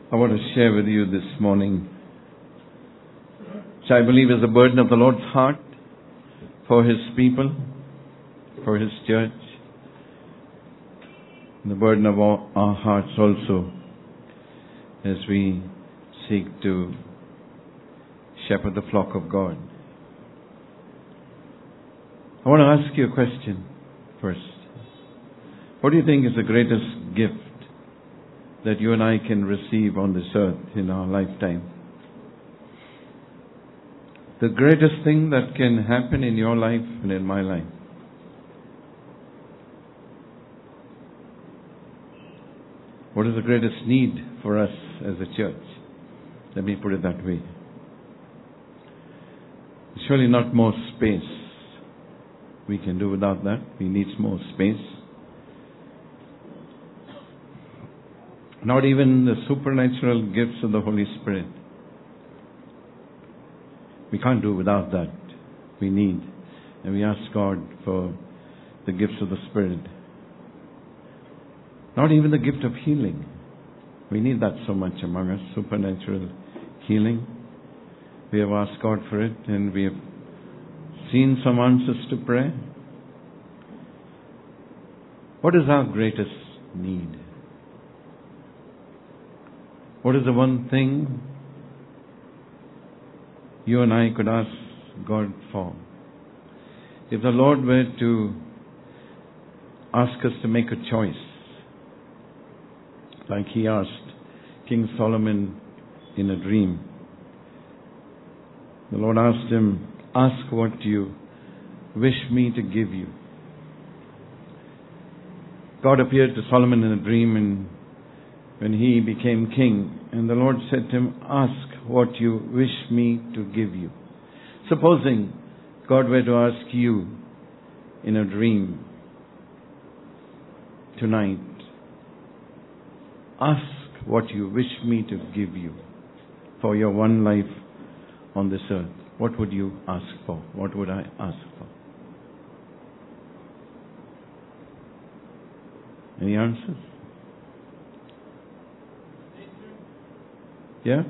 I want to share with you this morning, which I believe is the burden of the Lord's heart for His people, for His church, and the burden of our hearts also as we seek to shepherd the flock of God. I want to ask you a question first. What do you think is the greatest gift that you and I can receive on this earth in our lifetime? The greatest thing that can happen in your life and in my life. What is the greatest need for us as a church? Let me put it that way. Surely not more space. We can do without that. We need more space. Not even the supernatural gifts of the Holy Spirit. We can't do without that. We need. And we ask God for the gifts of the Spirit. Not even the gift of healing. We need that so much among us. Supernatural healing. We have asked God for it, and we have seen some answers to prayer. What is our greatest need? What is the one thing you and I could ask God for? If the Lord were to ask us to make a choice, like He asked King Solomon in a dream, the Lord asked him, ask what you wish me to give you. God appeared to Solomon in a dream and when he became king, and the Lord said to him, ask what you wish me to give you. Supposing God were to ask you in a dream tonight, ask what you wish me to give you for your one life on this earth. What would you ask for? What would I ask for? Any answers? Yeah?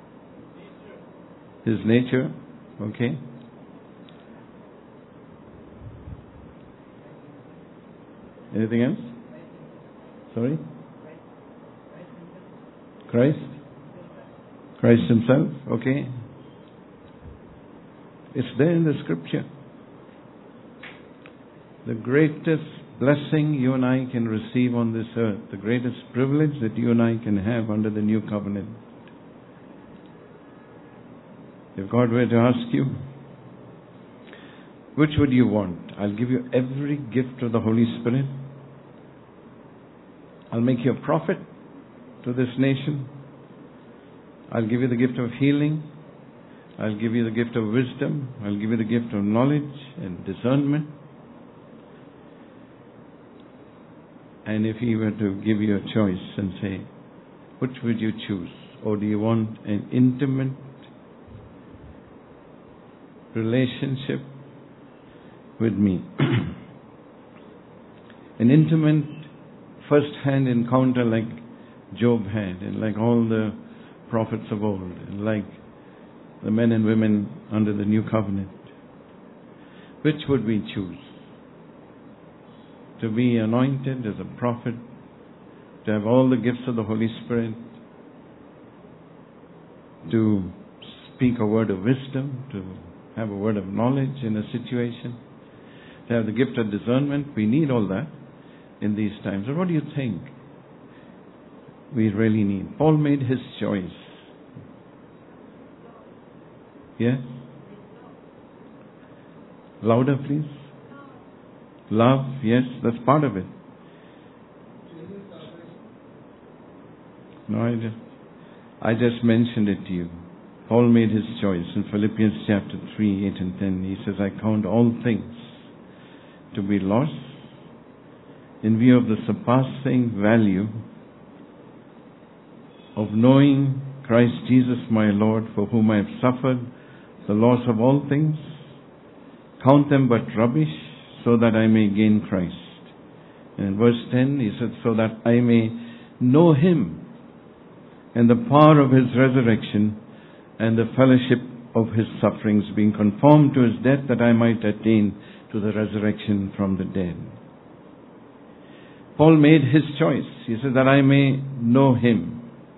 His nature. Okay. Anything else? Sorry? Christ? Christ Himself? Okay. It's there in the Scripture. The greatest blessing you and I can receive on this earth, the greatest privilege that you and I can have under the new covenant. If God were to ask you, which would you want? I'll give you every gift of the Holy Spirit. I'll make you a prophet to this nation. I'll give you the gift of healing. I'll give you the gift of wisdom. I'll give you the gift of knowledge and discernment. And if He were to give you a choice and say, which would you choose? Or do you want an intimate relationship with me? An intimate first-hand encounter like Job had, and like all the prophets of old, and like the men and women under the new covenant. Which would we choose? To be anointed as a prophet, to have all the gifts of the Holy Spirit, to speak a word of wisdom, to have a word of knowledge in a situation, to have the gift of discernment. We need all that in these times. But what do you think we really need? Paul made his choice. Yes? Louder, please. Love, yes, that's part of it. No, I just mentioned it to you. Paul made his choice in Philippians chapter 3, 8 and 10. He says, I count all things to be lost in view of the surpassing value of knowing Christ Jesus my Lord, for whom I have suffered the loss of all things. Count them but rubbish, so that I may gain Christ. And in verse 10, he said, so that I may know Him and the power of his resurrection and the fellowship of his sufferings, being conformed to his death, that I might attain to the resurrection from the dead. Paul made his choice. He said that I may know him.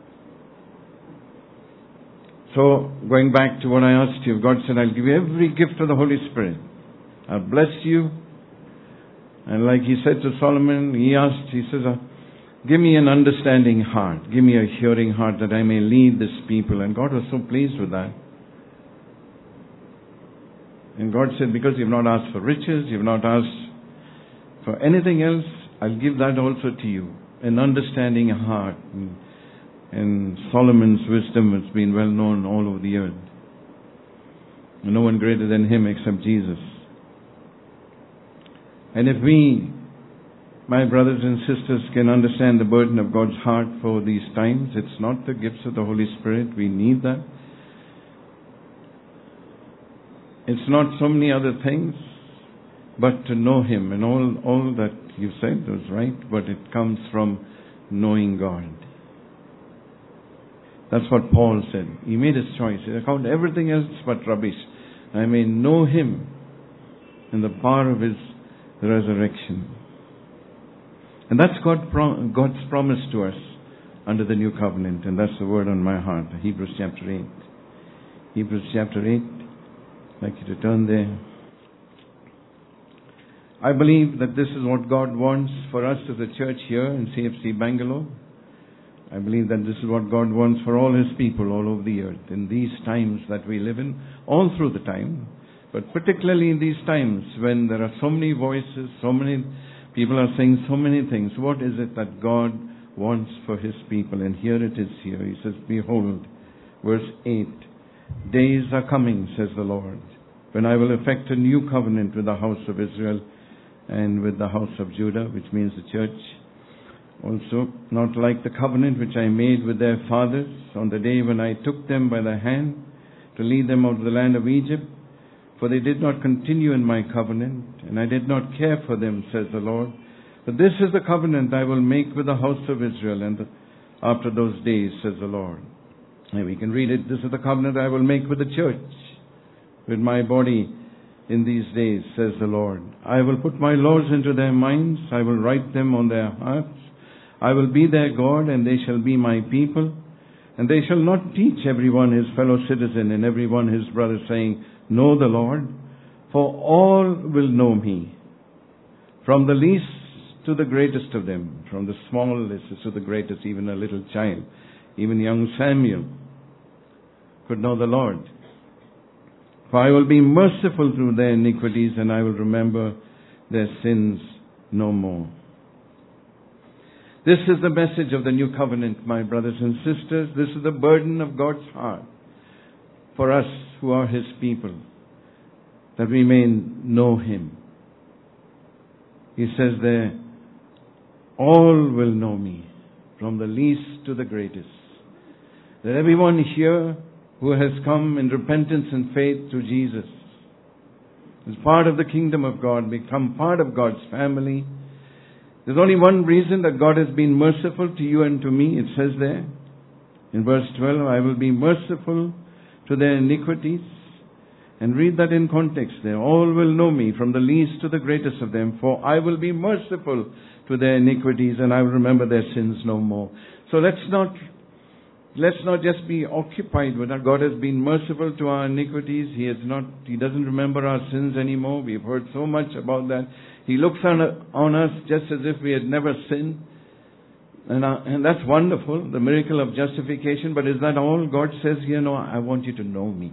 So, going back to what I asked you, God said, I'll give you every gift of the Holy Spirit. I'll bless you. And like he said to Solomon, he says, give me an understanding heart. Give me a hearing heart that I may lead this people. And God was so pleased with that. And God said, because you've not asked for riches, you've not asked for anything else, I'll give that also to you. An understanding heart. And Solomon's wisdom has been well known all over the earth. And no one greater than him except Jesus. And if we, my brothers and sisters, can understand the burden of God's heart for these times, it's not the gifts of the Holy Spirit. We need that. It's not so many other things, but to know him. And all that you said was right, but it comes from knowing God. That's what Paul said. He made his choice. He count everything else but rubbish. I may know him in the power of his resurrection. And that's God's promise to us under the new covenant. And that's the word on my heart. Hebrews chapter 8. Hebrews chapter 8. I'd like you to turn there. I believe that this is what God wants for us as a church here in CFC Bangalore. I believe that this is what God wants for all his people all over the earth in these times that we live in, all through the time, but particularly in these times when there are so many voices, so many people are saying so many things. What is it that God wants for his people? And here it is here. He says, behold, verse 8, days are coming, says the Lord, when I will effect a new covenant with the house of Israel and with the house of Judah, which means the church. Also, not like the covenant which I made with their fathers on the day when I took them by the hand to lead them out of the land of Egypt. For they did not continue in my covenant, and I did not care for them, says the Lord. But this is the covenant I will make with the house of Israel and after those days, says the Lord. And we can read it. This is the covenant I will make with the church, with my body in these days, says the Lord. I will put my laws into their minds. I will write them on their hearts. I will be their God, and they shall be my people. And they shall not teach everyone his fellow citizen and everyone his brother, saying, know the Lord, for all will know me, from the least to the greatest of them, from the smallest to the greatest, even a little child. Even young Samuel could know the Lord. For I will be merciful through their iniquities, and I will remember their sins no more. This is the message of the new covenant, my brothers and sisters. This is the burden of God's heart for us who are his people, that we may know him. He says there, all will know me, from the least to the greatest. That everyone here who has come in repentance and faith to Jesus is part of the kingdom of God, become part of God's family. There's only one reason that God has been merciful to you and to me. It says there in verse 12, I will be merciful to their iniquities. And read that in context there. All will know me, from the least to the greatest of them, for I will be merciful to their iniquities, and I will remember their sins no more. So let's not just be occupied with that. God has been merciful to our iniquities. He doesn't remember our sins anymore. We've heard so much about that. He looks on us just as if we had never sinned. And that's wonderful, the miracle of justification. But is that all? God says here, no, I want you to know me.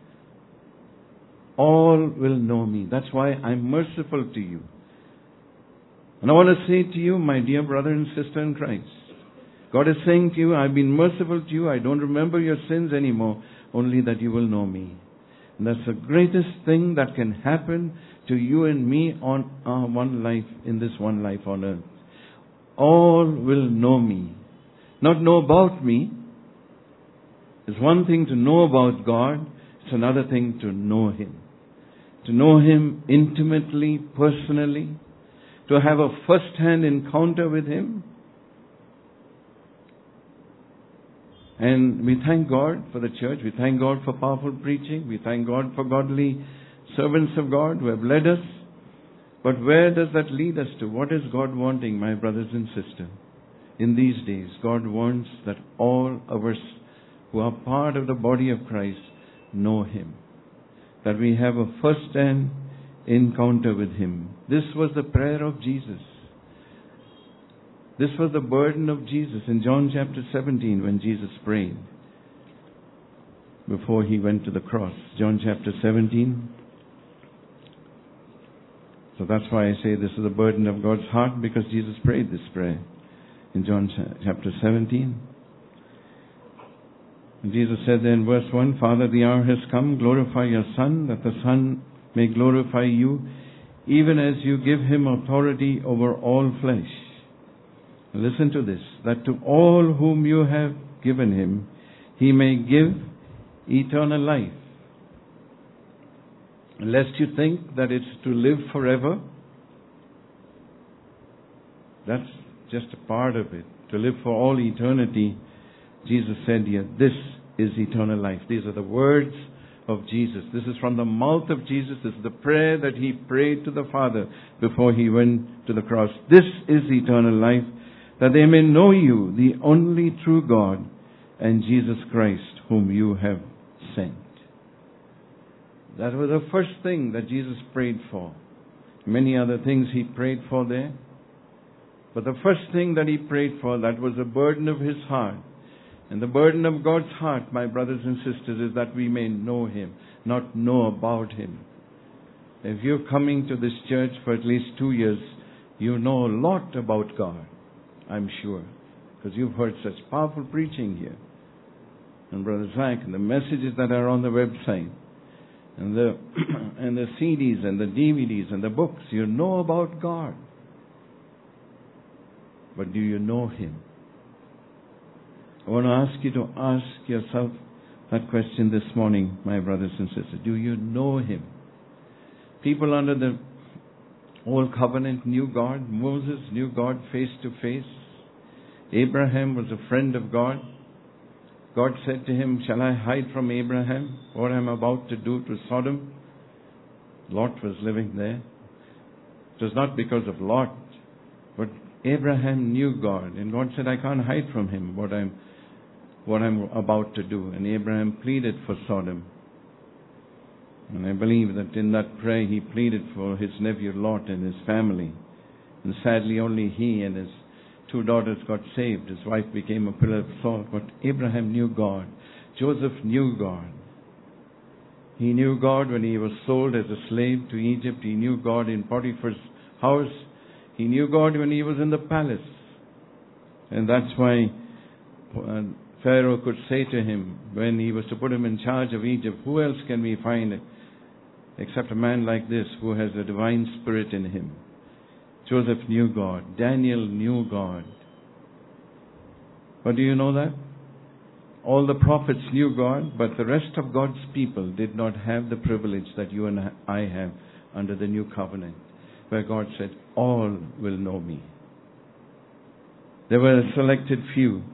All will know me. That's why I'm merciful to you. And I want to say to you, my dear brother and sister in Christ, God is saying to you, I've been merciful to you. I don't remember your sins anymore, only that you will know me. And that's the greatest thing that can happen to you and me on our one life, in this one life on earth. All will know me. Not know about me. It's one thing to know about God. It's another thing to know him. To know him intimately, personally. To have a first-hand encounter with him. And we thank God for the church. We thank God for powerful preaching. We thank God for godly servants of God who have led us. But where does that lead us to? What is God wanting, my brothers and sisters? In these days, God wants that all of us who are part of the body of Christ know Him. That we have a first-hand encounter with Him. This was the prayer of Jesus. This was the burden of Jesus in John chapter 17 when Jesus prayed before He went to the cross. John chapter 17. So that's why I say this is the burden of God's heart, because Jesus prayed this prayer in John chapter 17. And Jesus said there in verse 1, Father, the hour has come, glorify your Son, that the Son may glorify you, even as you give Him authority over all flesh. Listen to this, that to all whom you have given Him, He may give eternal life. Lest you think that it's to live forever. That's just a part of it. To live for all eternity. Jesus said here, this is eternal life. These are the words of Jesus. This is from the mouth of Jesus. This is the prayer that He prayed to the Father before He went to the cross. This is eternal life, that they may know you, the only true God, and Jesus Christ, whom you have sent. That was the first thing that Jesus prayed for. Many other things He prayed for there. But the first thing that He prayed for, that was a burden of His heart. And the burden of God's heart, my brothers and sisters, is that we may know Him, not know about Him. If you're coming to this church for at least 2 years, you know a lot about God, I'm sure. Because you've heard such powerful preaching here. And Brother Zach, and the messages that are on the website. And the CDs and the DVDs and the books, you know about God. But do you know Him? I want to ask you to ask yourself that question this morning, my brothers and sisters. Do you know Him? People under the Old Covenant knew God. Moses knew God face to face. Abraham was a friend of God. God said to him, shall I hide from Abraham what I am about to do to Sodom? Lot was living there. It was not because of Lot, but Abraham knew God. And God said, I can't hide from him what I'm about to do. And Abraham pleaded for Sodom. And I believe that in that prayer he pleaded for his nephew Lot and his family. And sadly only he and his 2 daughters got saved. His wife became a pillar of salt. But Abraham knew God. Joseph knew God. He knew God when he was sold as a slave to Egypt. He knew God in Potiphar's house. He knew God when he was in the palace. And that's why Pharaoh could say to him, when he was to put him in charge of Egypt, who else can we find except a man like this who has a divine spirit in him? Joseph knew God. Daniel knew God. But do you know that? All the prophets knew God, but the rest of God's people did not have the privilege that you and I have under the new covenant, where God said, all will know me. There were a selected few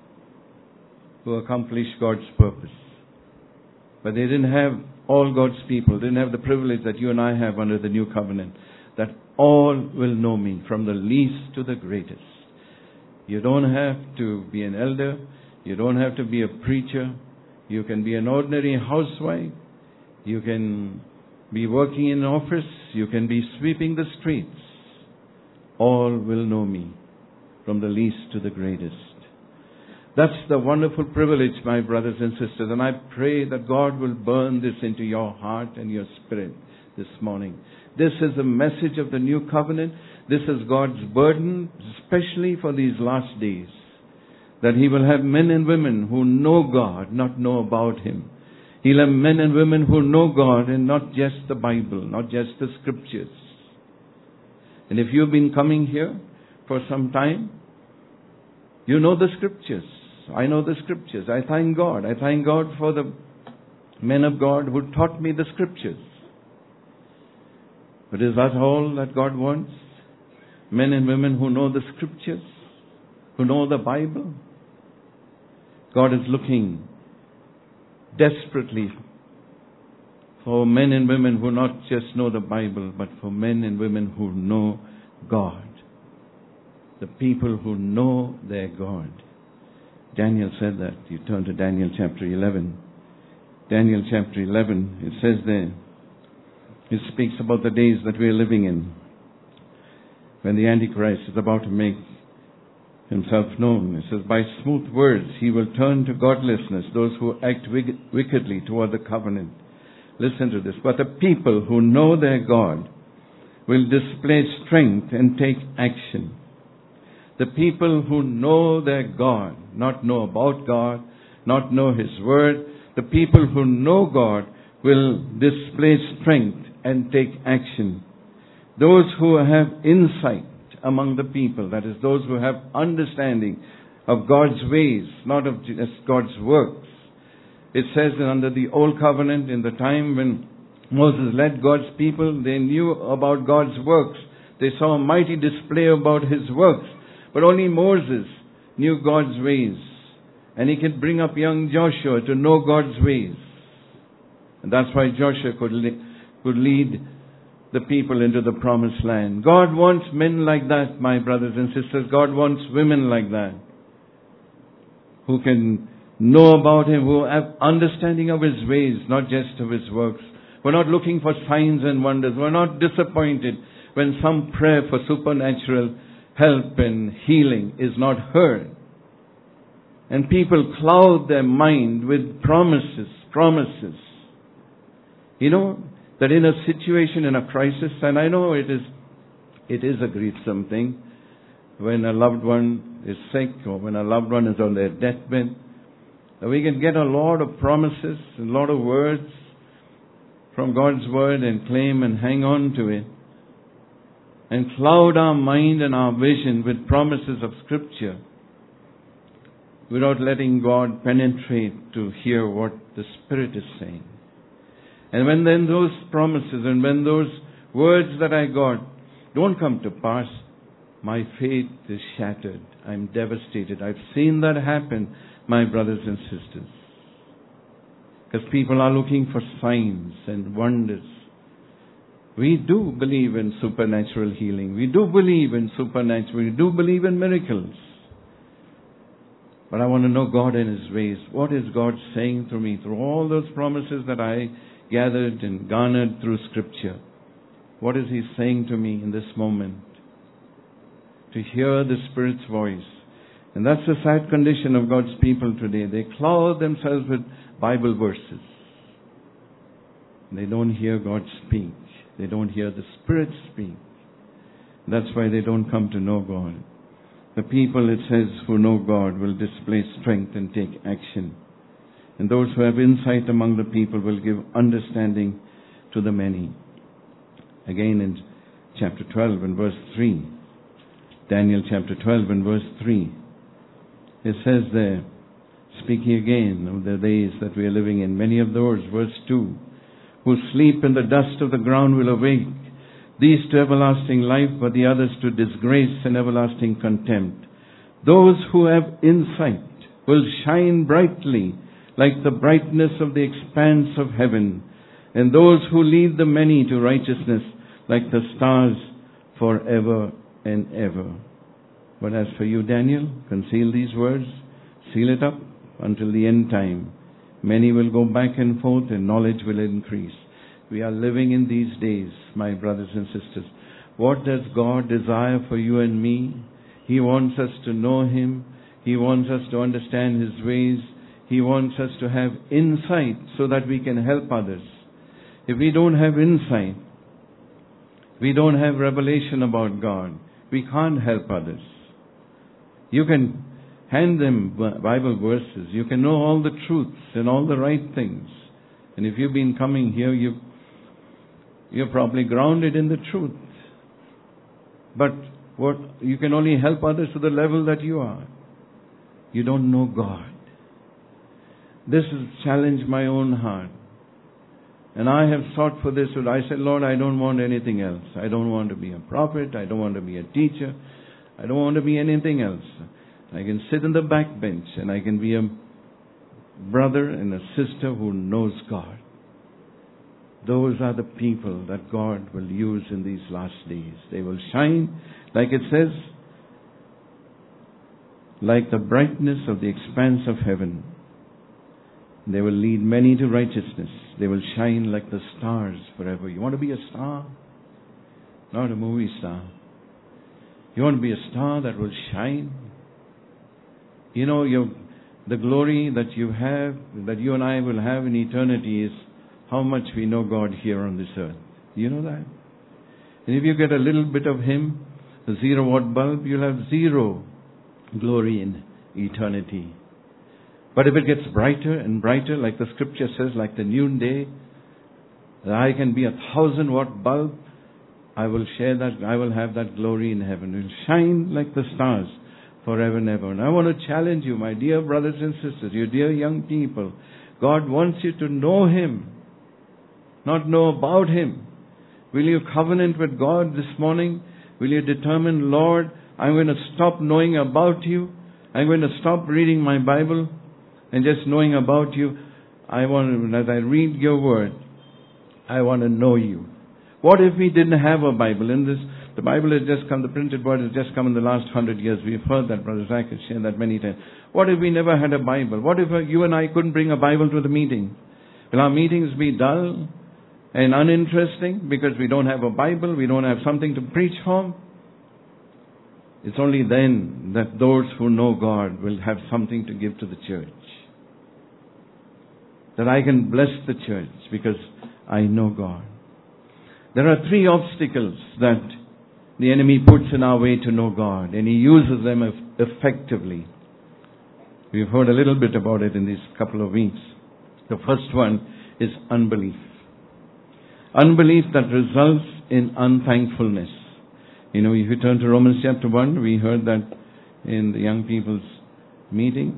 who accomplished God's purpose. But they didn't have all God's people, didn't have the privilege that you and I have under the new covenant, that all will know me, from the least to the greatest. You don't have to be an elder. You don't have to be a preacher. You can be an ordinary housewife. You can be working in an office. You can be sweeping the streets. All will know me, from the least to the greatest. That's the wonderful privilege, my brothers and sisters. And I pray that God will burn this into your heart and your spirit this morning. This is the message of the new covenant. This is God's burden, especially for these last days. That He will have men and women who know God, not know about Him. He'll have men and women who know God and not just the Bible, not just the Scriptures. And if you've been coming here for some time, you know the Scriptures. I know the Scriptures. I thank God. I thank God for the men of God who taught me the Scriptures. But is that all that God wants? Men and women who know the Scriptures, who know the Bible? God is looking desperately for men and women who not just know the Bible, but for men and women who know God. The people who know their God. Daniel said that. You turn to Daniel chapter 11. Daniel chapter 11, it says there, it speaks about the days that we are living in, when the Antichrist is about to make himself known. It says, by smooth words he will turn to godlessness those who act wickedly toward the covenant. Listen to this. But the people who know their God will display strength and take action. The people who know their God, not know about God, not know His Word, the people who know God will display strength and take action. Those who have insight among the people, that is, those who have understanding of God's ways, not of just God's works. It says that under the Old Covenant, in the time when Moses led God's people, they knew about God's works. They saw a mighty display about His works. But only Moses knew God's ways. And he could bring up young Joshua to know God's ways. And that's why Joshua could lead the people into the promised land. God wants men like that, my brothers and sisters. God wants women like that, who can know about Him, who have understanding of His ways, not just of His works. We're not looking for signs and wonders. We're not disappointed when some prayer for supernatural help and healing is not heard. And people cloud their mind with promises. You know, that in a situation, in a crisis, and I know it is a grievous thing, when a loved one is sick or when a loved one is on their deathbed, we can get a lot of promises, a lot of words from God's Word and claim and hang on to it, and cloud our mind and our vision with promises of Scripture without letting God penetrate to hear what the Spirit is saying. And when then those promises and when those words that I got don't come to pass, my faith is shattered. I'm devastated. I've seen that happen, my brothers and sisters. Because people are looking for signs and wonders. We do believe in supernatural healing. We do believe in supernatural. We do believe in miracles. But I want to know God and His ways. What is God saying to me through all those promises that I gathered and garnered through Scripture? What is He saying to me in this moment? To hear the Spirit's voice. And that's the sad condition of God's people today. They clothe themselves with Bible verses. They don't hear God speak. They don't hear the Spirit speak. That's why they don't come to know God. The people, it says, who know God will display strength and take action. And those who have insight among the people will give understanding to the many. Again in chapter 12 and verse 3. Daniel chapter 12 and verse 3. It says there, speaking again of the days that we are living in, many of those, verse 2, who sleep in the dust of the ground will awake, these to everlasting life, but the others to disgrace and everlasting contempt. Those who have insight will shine brightly like the brightness of the expanse of heaven, and those who lead the many to righteousness like the stars forever and ever. But as for you, Daniel, conceal these words, seal it up until the end time. Many will go back and forth and knowledge will increase. We are living in these days, my brothers and sisters. What does God desire for you and me? He wants us to know Him. He wants us to understand His ways. He wants us to have insight so that we can help others. If we don't have insight, we don't have revelation about God, we can't help others. You can hand them Bible verses. You can know all the truths and all the right things. And if you've been coming here, you're probably grounded in the truth. But you can only help others to the level that you are. You don't know God. This has challenged my own heart. And I have sought for this. I said, Lord, I don't want anything else. I don't want to be a prophet. I don't want to be a teacher. I don't want to be anything else. I can sit in the back bench and I can be a brother and a sister who knows God. Those are the people that God will use in these last days. They will shine, like it says, like the brightness of the expanse of heaven. They will lead many to righteousness. They will shine like the stars forever. You want to be a star? Not a movie star. You want to be a star that will shine? You know, the glory that you have, that you and I will have in eternity is how much we know God here on this earth. You know that? And if you get a little bit of Him, a 0-watt bulb, you'll have zero glory in eternity. But if it gets brighter and brighter, like the scripture says, like the noonday, that I can be a 1,000-watt bulb, I will share that, I will have that glory in heaven. It will shine like the stars forever and ever. And I want to challenge you, my dear brothers and sisters, you dear young people. God wants you to know Him, not know about Him. Will you covenant with God this morning? Will you determine, Lord, I'm going to stop knowing about You. I'm going to stop reading my Bible and just knowing about You. I want, as I read Your Word, I want to know You. What if we didn't have a Bible? The Bible has just come, the printed word has just come in the last 100 years. We've heard that, Brother Zach has shared that many times. What if we never had a Bible? What if you and I couldn't bring a Bible to the meeting? Will our meetings be dull and uninteresting because we don't have a Bible, we don't have something to preach from? It's only then that those who know God will have something to give to the church. That I can bless the church because I know God. There are 3 obstacles that the enemy puts in our way to know God, and he uses them effectively. We've heard a little bit about it in these couple of weeks. The first one is unbelief. Unbelief that results in unthankfulness. You know, if you turn to Romans chapter 1, we heard that in the young people's meeting.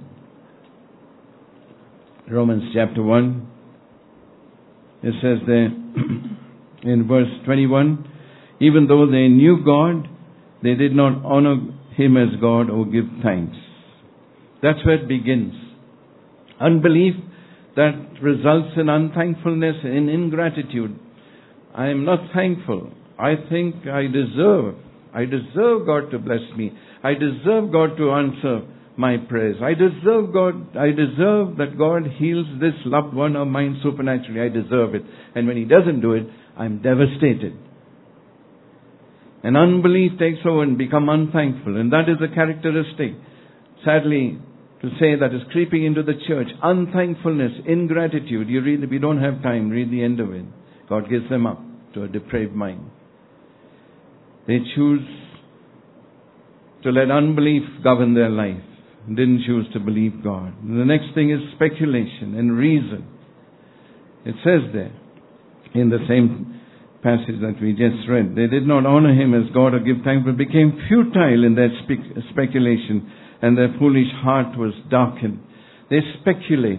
Romans chapter 1, it says there in verse 21, even though they knew God, they did not honor Him as God or give thanks. That's where it begins. Unbelief that results in unthankfulness, in ingratitude. I am not thankful. I think I deserve God to bless me. I deserve God to answer my prayers. I deserve that God heals this loved one of mine supernaturally. I deserve it. And when He doesn't do it, I'm devastated. And unbelief takes over and become unthankful. And that is a characteristic, sadly, to say that is creeping into the church. Unthankfulness, ingratitude. You read, if you don't have time, read the end of it. God gives them up to a depraved mind. They choose to let unbelief govern their life. Didn't choose to believe God. The next thing is speculation and reason. It says there, in the same passage that we just read, they did not honor Him as God or give thanks, but became futile in their speculation, and their foolish heart was darkened. They speculate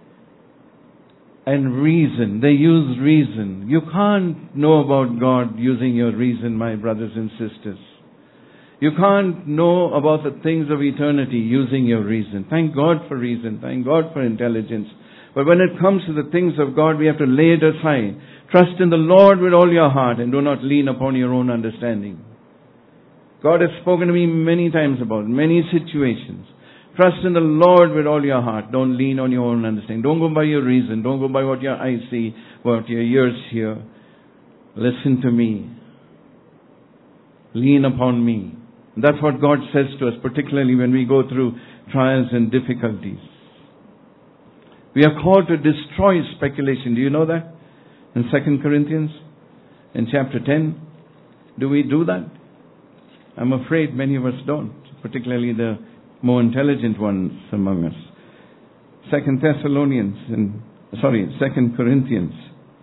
and reason. They use reason. You can't know about God using your reason, my brothers and sisters. You can't know about the things of eternity using your reason. Thank God for reason. Thank God for intelligence. But when it comes to the things of God, we have to lay it aside. Trust in the Lord with all your heart and do not lean upon your own understanding. God has spoken to me many times about many situations. Trust in the Lord with all your heart. Don't lean on your own understanding. Don't go by your reason. Don't go by what your eyes see, what your ears hear. Listen to me. Lean upon me. That's what God says to us, particularly when we go through trials and difficulties. We are called to destroy speculation. Do you know that? In 2 Corinthians, in chapter 10, do we do that? I'm afraid many of us don't, particularly the more intelligent ones among us. 2 Corinthians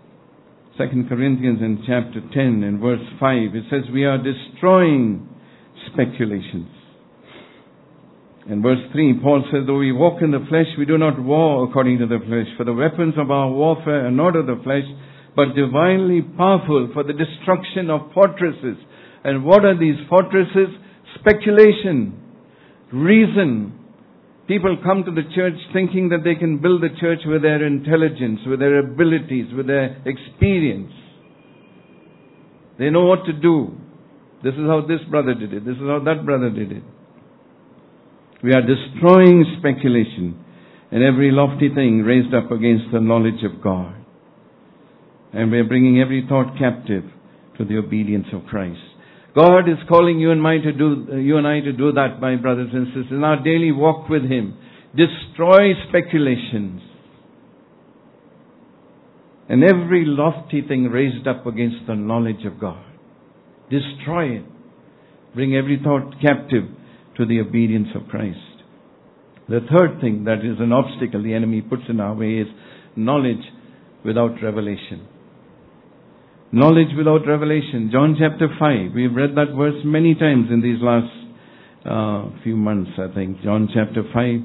in chapter 10 and verse 5, it says we are destroying speculations. In verse 3, Paul says, though we walk in the flesh, we do not war according to the flesh. For the weapons of our warfare are not of the flesh, but divinely powerful for the destruction of fortresses. And what are these fortresses? Speculation, reason, People come to the church thinking that they can build the church with their intelligence, with their abilities, with their experience. They know what to do. This is how this brother did it. This is how that brother did it. We are destroying speculation and every lofty thing raised up against the knowledge of God. And we are bringing every thought captive to the obedience of Christ. God is calling you and I to do that, my brothers and sisters, in our daily walk with Him. Destroy speculations and every lofty thing raised up against the knowledge of God. Destroy it. Bring every thought captive to the obedience of Christ. The third thing that is an obstacle the enemy puts in our way is knowledge without revelation. Knowledge without revelation. John chapter 5. We've read that verse many times in these last few months, I think. John chapter 5.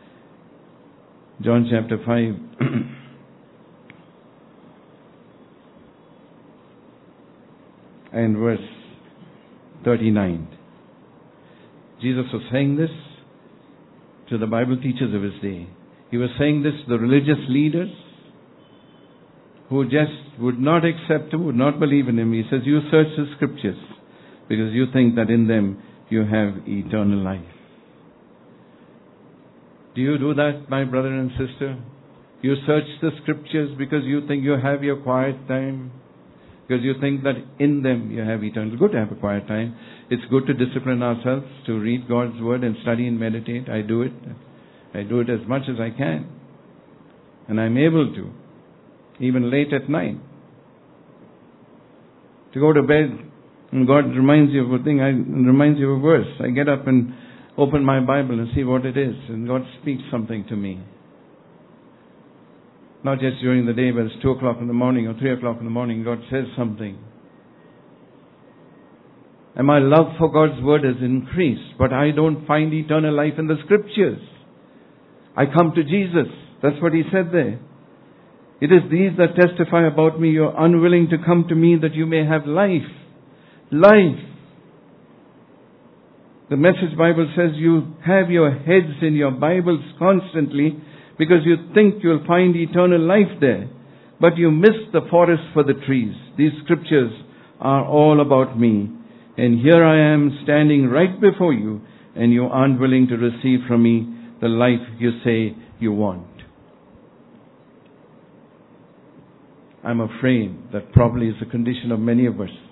John chapter 5. And verse 39. Jesus was saying this to the Bible teachers of His day. He was saying this to the religious leaders who just would not accept Him, would not believe in Him. He says, you search the Scriptures because you think that in them you have eternal life. Do you do that, my brother and sister? You search the Scriptures because you think you have your quiet time, because you think that in them you have eternal. It's good to have a quiet time. It's good to discipline ourselves, to read God's Word and study and meditate. I do it. I do it as much as I can. And I'm able to. Even late at night. To go to bed, and God reminds you of a thing, reminds you of a verse. I get up and open my Bible and see what it is, and God speaks something to me. Not just during the day, but it's 2 o'clock in the morning or 3 o'clock in the morning, God says something. And my love for God's Word has increased, but I don't find eternal life in the Scriptures. I come to Jesus. That's what He said there. It is these that testify about me. You're unwilling to come to me that you may have life. Life. The Message Bible says you have your heads in your Bibles constantly because you think you'll find eternal life there. But you miss the forest for the trees. These Scriptures are all about me. And here I am standing right before you, and you aren't willing to receive from me the life you say you want. I'm afraid that probably is the condition of many of us.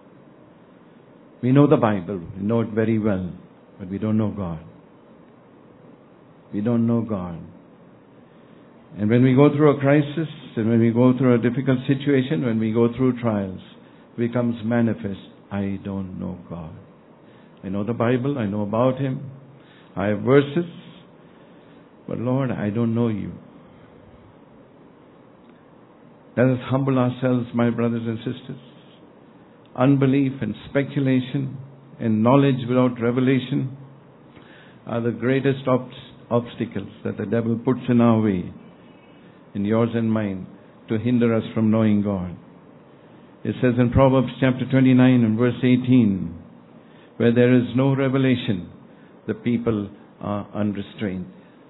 We know the Bible, we know it very well, but we don't know God. We don't know God. And when we go through a crisis, and when we go through a difficult situation, when we go through trials, it becomes manifest. I don't know God. I know the Bible, I know about Him, I have verses, but Lord, I don't know You. Let us humble ourselves, my brothers and sisters. Unbelief and speculation and knowledge without revelation are the greatest obstacles that the devil puts in our way, in yours and mine, to hinder us from knowing God. It says in Proverbs chapter 29 and verse 18, where there is no revelation, the people are unrestrained.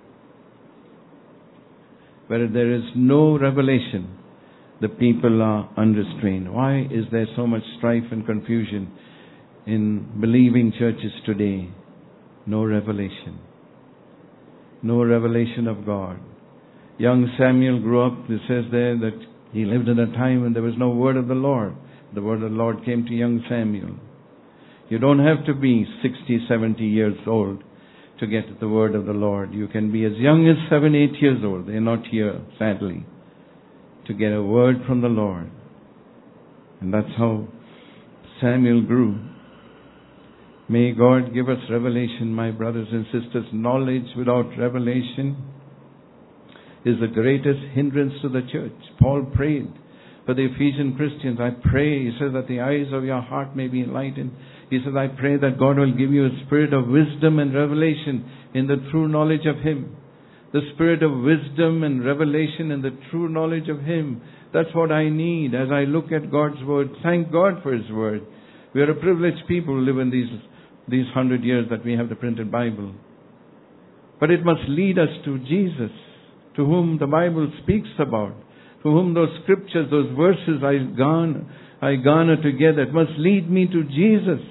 Where there is no revelation, the people are unrestrained. Why is there so much strife and confusion in believing churches today? No revelation. No revelation of God. Young Samuel grew up, it says there that he lived in a time when there was no word of the Lord. The word of the Lord came to young Samuel. You don't have to be 60, 70 years old to get the word of the Lord. You can be as young as 7, 8 years old. They're not here, sadly, to get a word from the Lord. And that's how Samuel grew. May God give us revelation, my brothers and sisters. Knowledge without revelation is the greatest hindrance to the church. Paul prayed for the Ephesian Christians. I pray, he says, that the eyes of your heart may be enlightened. He says, I pray that God will give you a spirit of wisdom and revelation in the true knowledge of Him. The spirit of wisdom and revelation and the true knowledge of Him. That's what I need as I look at God's Word. Thank God for His Word. We are a privileged people who live in these 100 years that we have the printed Bible. But it must lead us to Jesus, to whom the Bible speaks about, to whom those scriptures, those verses I garner together. It must lead me to Jesus,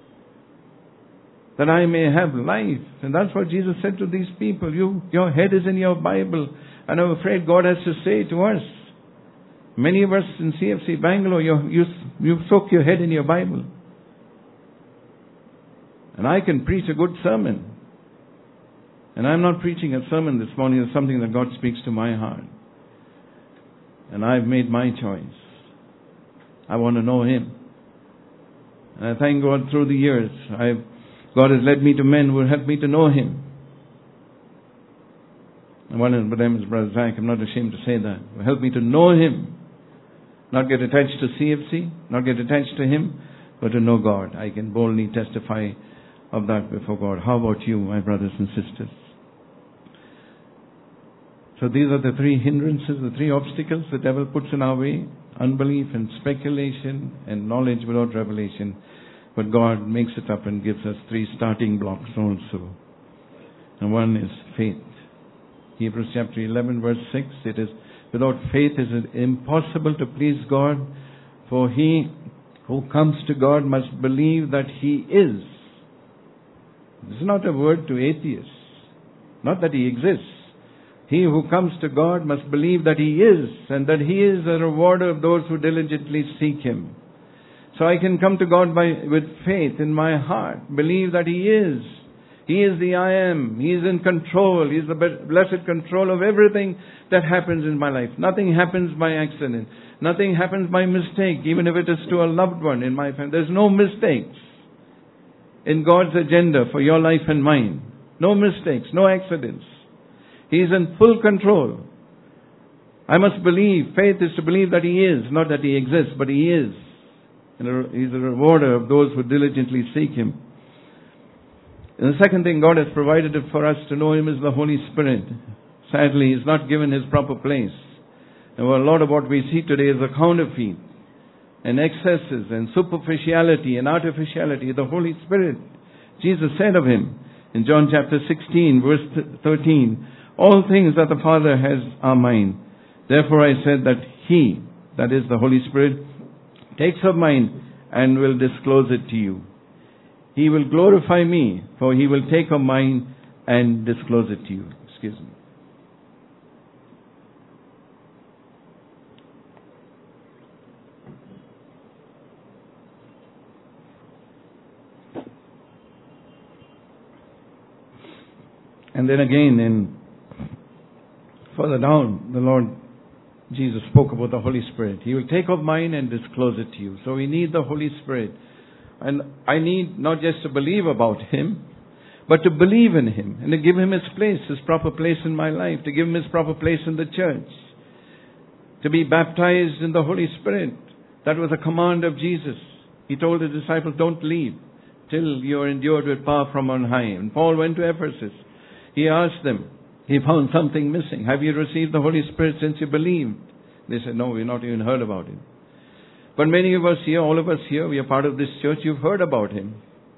that I may have life. And that's what Jesus said to these people. Your head is in your Bible. And I'm afraid God has to say to us, many of us in CFC Bangalore, you soak your head in your Bible. And I can preach a good sermon. And I'm not preaching a sermon this morning. It's something that God speaks to my heart. And I've made my choice. I want to know Him. And I thank God through the years, God has led me to men who helped me to know Him. And one of them is Brother Zach. I'm not ashamed to say that. Who helped me to know Him. Not get attached to CFC, not get attached to Him, but to know God. I can boldly testify of that before God. How about you, my brothers and sisters? So these are the three hindrances, the three obstacles the devil puts in our way. Unbelief and speculation and knowledge without revelation. But God makes it up and gives us three starting blocks also. And one is faith. Hebrews chapter 11 verse 6, it is, without faith it is impossible to please God, for he who comes to God must believe that He is. This is not a word to atheists. Not that He exists. He who comes to God must believe that He is, and that He is a rewarder of those who diligently seek Him. So I can come to God with faith in my heart, believe that He is. He is the I am. He is in control. He is the blessed control of everything that happens in my life. Nothing happens by accident. Nothing happens by mistake, even if it is to a loved one in my family. There's no mistakes in God's agenda for your life and mine. No mistakes, no accidents. He is in full control. I must believe. Faith is to believe that He is, not that He exists, but He is. And He's a rewarder of those who diligently seek Him. And the second thing God has provided for us to know Him is the Holy Spirit. Sadly, He's not given His proper place. And a lot of what we see today is a counterfeit and excesses and superficiality and artificiality. The Holy Spirit, Jesus said of Him in John chapter 16 verse 13, all things that the Father has are mine. Therefore I said that He, that is the Holy Spirit, takes of mine and will disclose it to you. He will glorify me, for He will take of mine and disclose it to you. Excuse me. And then again, further down, the Lord Jesus spoke about the Holy Spirit. He will take of mine and disclose it to you. So we need the Holy Spirit. And I need not just to believe about Him, but to believe in Him and to give Him His place, His proper place in my life, to give Him His proper place in the church, to be baptized in the Holy Spirit. That was a command of Jesus. He told His disciples, don't leave till you are endued with power from on high. And Paul went to Ephesus. He asked them, he found something missing. Have you received the Holy Spirit since you believed? They said, no, we've not even heard about Him. But many of us here, all of us here, we are part of this church, you've heard about Him.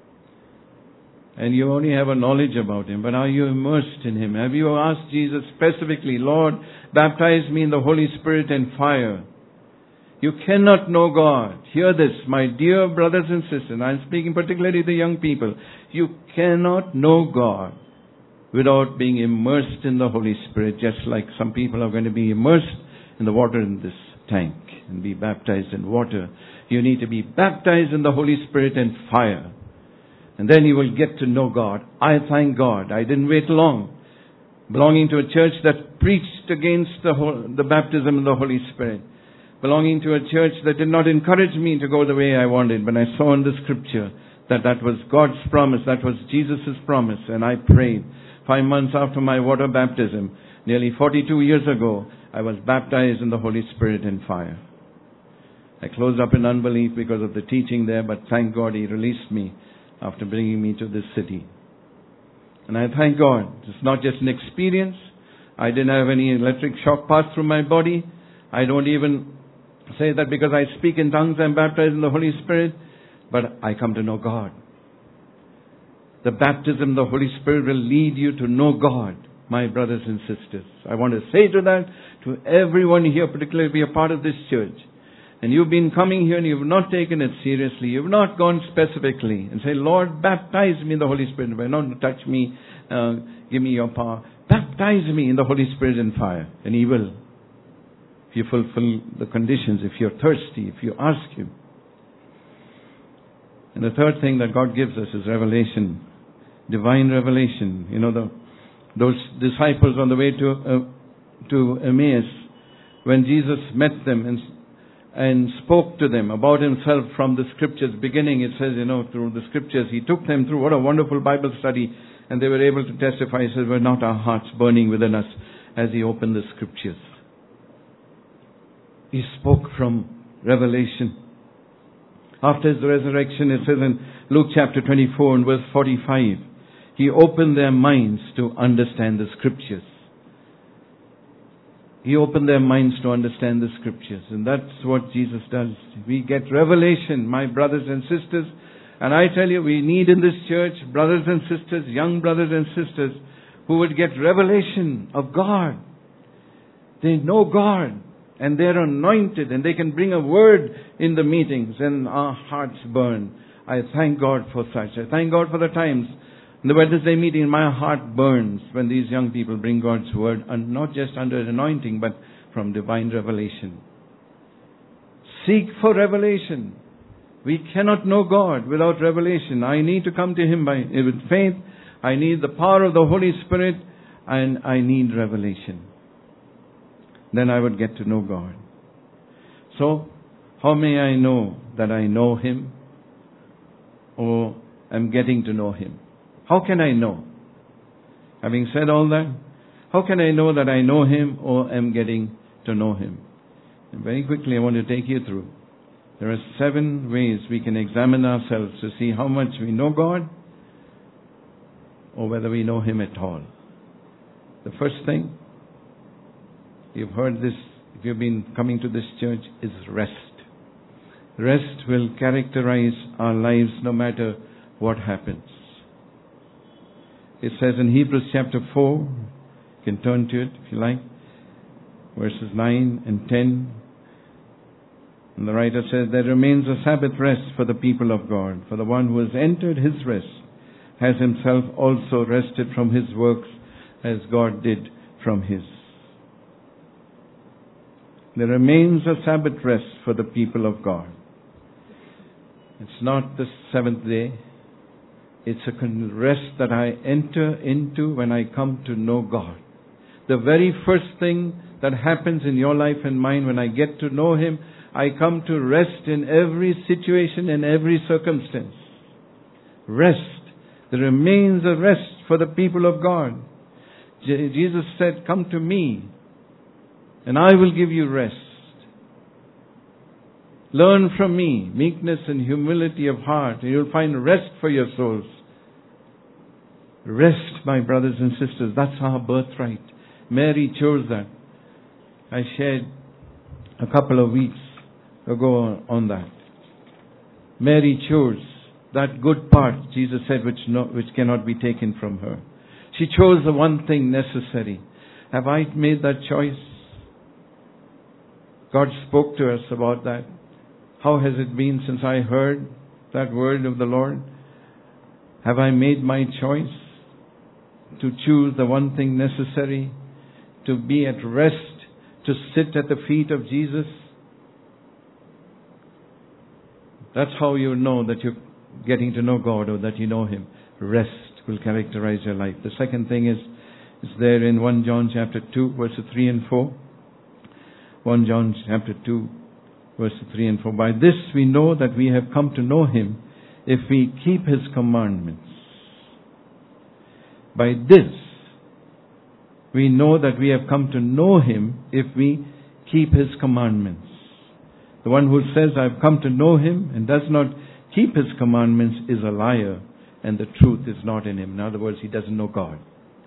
And you only have a knowledge about Him. But are you immersed in Him? Have you asked Jesus specifically, Lord, baptize me in the Holy Spirit and fire? You cannot know God. Hear this, my dear brothers and sisters. I'm speaking particularly to the young people. You cannot know God without being immersed in the Holy Spirit, just like some people are going to be immersed in the water in this tank and be baptized in water. You need to be baptized in the Holy Spirit and fire. And then you will get to know God. I thank God. I didn't wait long. Belonging to a church that preached against the baptism in the Holy Spirit. Belonging to a church that did not encourage me to go the way I wanted. But I saw in the scripture that was God's promise. That was Jesus' promise. And I prayed. 5 months after my water baptism, nearly 42 years ago, I was baptized in the Holy Spirit and fire. I closed up in unbelief because of the teaching there, but thank God He released me after bringing me to this city. And I thank God. It's not just an experience. I didn't have any electric shock pass through my body. I don't even say that because I speak in tongues I'm baptized in the Holy Spirit, but I come to know God. The baptism of the Holy Spirit will lead you to know God, my brothers and sisters. I want to say to that, to everyone here, particularly be a part of this church, and you've been coming here and you've not taken it seriously, you've not gone specifically and say, Lord, baptize me in the Holy Spirit. Not touch me, give me your power. Baptize me in the Holy Spirit and fire. And He will. If you fulfill the conditions, if you're thirsty, if you ask Him. And the third thing that God gives us is revelation. Divine revelation. You know, those disciples on the way to Emmaus, when Jesus met them and spoke to them about Himself from the Scriptures. Beginning, it says, through the Scriptures, He took them through. What a wonderful Bible study. And they were able to testify. He says, were not our hearts burning within us as He opened the Scriptures? He spoke from revelation. After His resurrection, it says in Luke chapter 24 and verse 45, He opened their minds to understand the Scriptures. He opened their minds to understand the Scriptures. And that's what Jesus does. We get revelation, my brothers and sisters. And I tell you, we need in this church brothers and sisters, young brothers and sisters, who would get revelation of God. They know God. And they're anointed. And they can bring a word in the meetings. And our hearts burn. I thank God for such. I thank God for the times. In the Wednesday meeting, my heart burns when these young people bring God's word, and not just under anointing, but from divine revelation. Seek for revelation. We cannot know God without revelation. I need to come to Him with faith. I need the power of the Holy Spirit, and I need revelation. Then I would get to know God. So, how may I know that I know Him, or am getting to know Him? How can I know? Having said all that, how can I know that I know Him or am getting to know Him? And very quickly I want to take you through. There are 7 ways we can examine ourselves to see how much we know God or whether we know Him at all. The first thing, you've heard this, if you've been coming to this church, is rest. Rest will characterize our lives no matter what happens. It says in Hebrews chapter 4, you can turn to it if you like, verses 9 and 10. And the writer says, there remains a Sabbath rest for the people of God. For the one who has entered His rest has himself also rested from his works as God did from His. There remains a Sabbath rest for the people of God. It's not the 7th day. It's a rest that I enter into when I come to know God. The very first thing that happens in your life and mine when I get to know Him, I come to rest in every situation and every circumstance. Rest. There remains a rest for the people of God. Jesus said, come to me and I will give you rest. Learn from me meekness and humility of heart, and you'll find rest for your souls. Rest, my brothers and sisters, that's our birthright. Mary chose that. I shared a couple of weeks ago on that. Mary chose that good part, Jesus said, which cannot be taken from her. She chose the one thing necessary. Have I made that choice? God spoke to us about that. How has it been since I heard that word of the Lord? Have I made my choice to choose the one thing necessary, to be at rest, to sit at the feet of Jesus? That's how you know that you're getting to know God or that you know Him. Rest will characterize your life. The second thing is there in 1 John chapter 2, verses 3 and 4. 1 John chapter 2, verses 3 and 4. By this we know that we have come to know Him if we keep His commandments. By this we know that we have come to know Him if we keep His commandments. The one who says, I have come to know Him and does not keep His commandments is a liar, and the truth is not in him. In other words, he doesn't know God.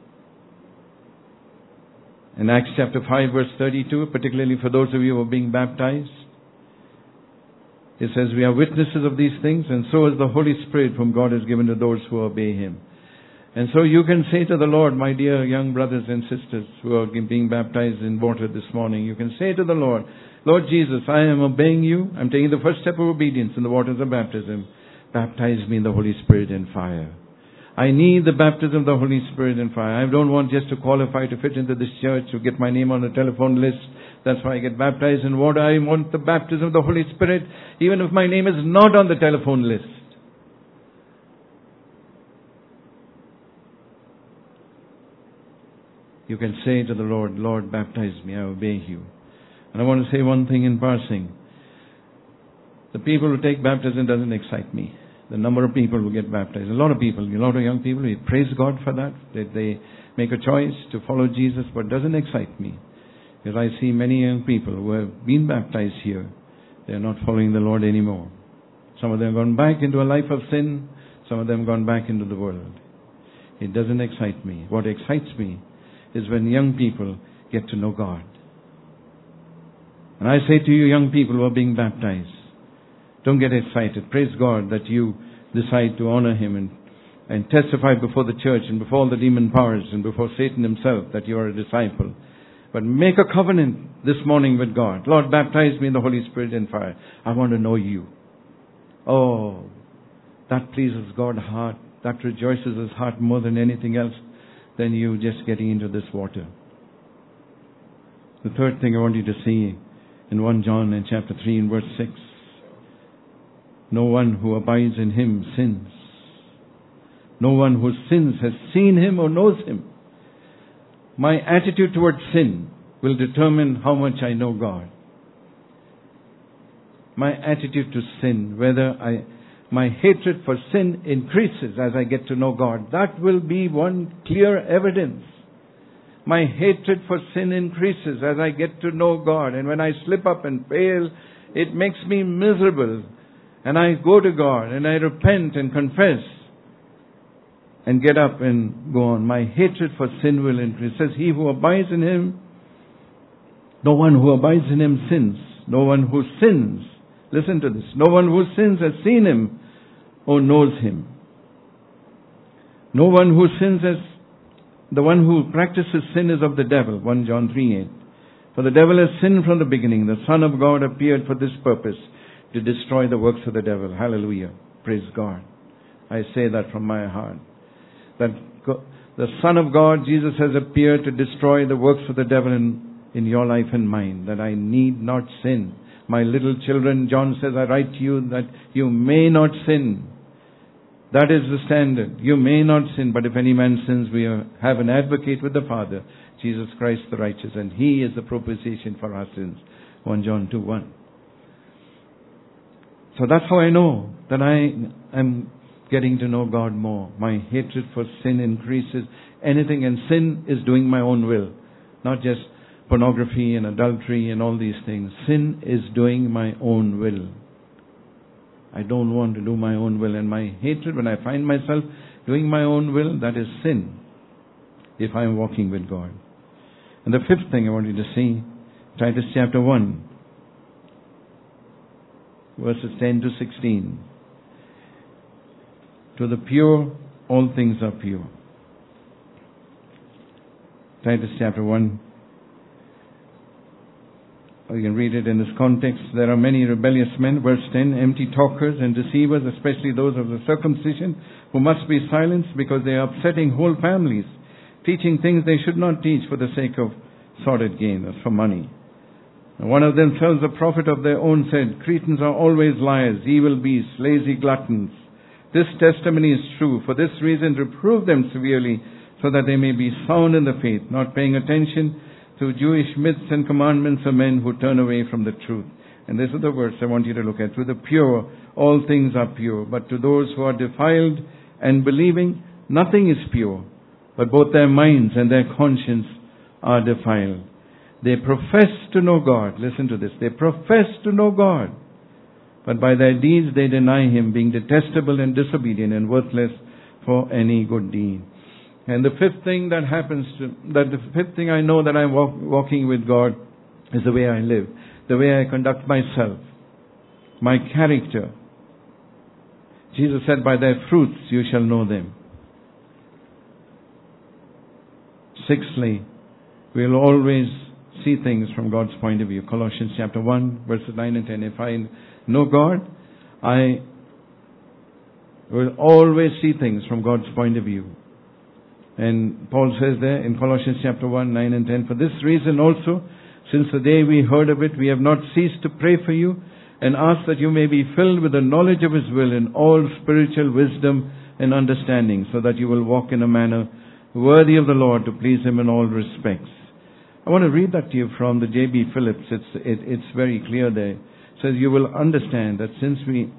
In Acts chapter 5 verse 32, particularly for those of you who are being baptized, It says we are witnesses of these things, and so is the Holy Spirit whom God has given to those who obey Him. And so you can say to the Lord, my dear young brothers and sisters who are being baptized in water this morning, you can say to the Lord, Lord Jesus, I am obeying you. I'm taking the first step of obedience in the waters of baptism. Baptize me in the Holy Spirit and fire. I need the baptism of the Holy Spirit and fire. I don't want just to qualify to fit into this church, to get my name on the telephone list. That's why I get baptized in water. I want the baptism of the Holy Spirit, even if my name is not on the telephone list. You can say to the Lord, Lord, baptize me, I obey you. And I want to say one thing in passing. The people who take baptism doesn't excite me. The number of people who get baptized. A lot of people, a lot of young people, we praise God for that they make a choice to follow Jesus, but it doesn't excite me. Because I see many young people who have been baptized here. They are not following the Lord anymore. Some of them have gone back into a life of sin. Some of them have gone back into the world. It doesn't excite me. What excites me is when young people get to know God. And I say to you young people who are being baptized, don't get excited. Praise God that you decide to honor Him and testify before the church and before all the demon powers and before Satan himself that you are a disciple. But make a covenant this morning with God. Lord, baptize me in the Holy Spirit and fire. I want to know you. Oh, that pleases God's heart. That rejoices His heart more than anything else than you just getting into this water. The third thing I want you to see in 1 John in chapter 3 and verse 6. No one who abides in Him sins. No one who sins has seen Him or knows Him. My attitude towards sin will determine how much I know God. My attitude to sin, my hatred for sin increases as I get to know God. That will be one clear evidence. My hatred for sin increases as I get to know God. And when I slip up and fail, it makes me miserable. And I go to God and I repent and confess and get up and go on. My hatred for sin will increase. It says, he who abides in Him, no one who abides in Him sins. No one who sins, listen to this, no one who sins has seen Him or knows Him. No one who sins the one who practices sin is of the devil. 1 John 3:8. For the devil has sinned from the beginning. The Son of God appeared for this purpose, to destroy the works of the devil. Hallelujah. Praise God. I say that from my heart. That the Son of God, Jesus, has appeared to destroy the works of the devil in your life and mine. That I need not sin. My little children, John says, I write to you that you may not sin. That is the standard. You may not sin, but if any man sins, we have an advocate with the Father, Jesus Christ the righteous, and He is the propitiation for our sins. 1 John 2:1. So that's how I know that I am getting to know God more. My hatred for sin increases. Anything, and sin is doing my own will. Not just pornography and adultery and all these things. Sin is doing my own will. I don't want to do my own will. And my hatred, when I find myself doing my own will, that is sin. If I am walking with God. And the fifth thing I want you to see, Titus chapter 1. Verses 10 to 16. To the pure, all things are pure. Titus chapter 1. You can read it in this context. There are many rebellious men, verse 10, empty talkers and deceivers, especially those of the circumcision, who must be silenced because they are upsetting whole families, teaching things they should not teach for the sake of sordid gain, as for money. And one of themselves, a prophet of their own, said, Cretans are always liars, evil beasts, lazy gluttons. This testimony is true. For this reason, reprove them severely, so that they may be sound in the faith, not paying attention to Jewish myths and commandments of men who turn away from the truth. And this is the verse I want you to look at. To the pure, all things are pure. But to those who are defiled and believing, nothing is pure. But both their minds and their conscience are defiled. They profess to know God. Listen to this. They profess to know God. But by their deeds they deny Him, being detestable and disobedient and worthless for any good deed. And the fifth thing that happens, the fifth thing I know that I'm walking with God is the way I live, the way I conduct myself. my character. Jesus said, by their fruits you shall know them. Sixthly, we'll always see things from God's point of view. Colossians chapter 1, verses 9 and 10. If I know God, I will always see things from God's point of view. And Paul says there in Colossians chapter 1, 9 and 10, for this reason also, since the day we heard of it, we have not ceased to pray for you and ask that you may be filled with the knowledge of His will in all spiritual wisdom and understanding, so that you will walk in a manner worthy of the Lord to please Him in all respects. I want to read that to you from the J.B. Phillips. It's very clear there. It says, you'll understand that since we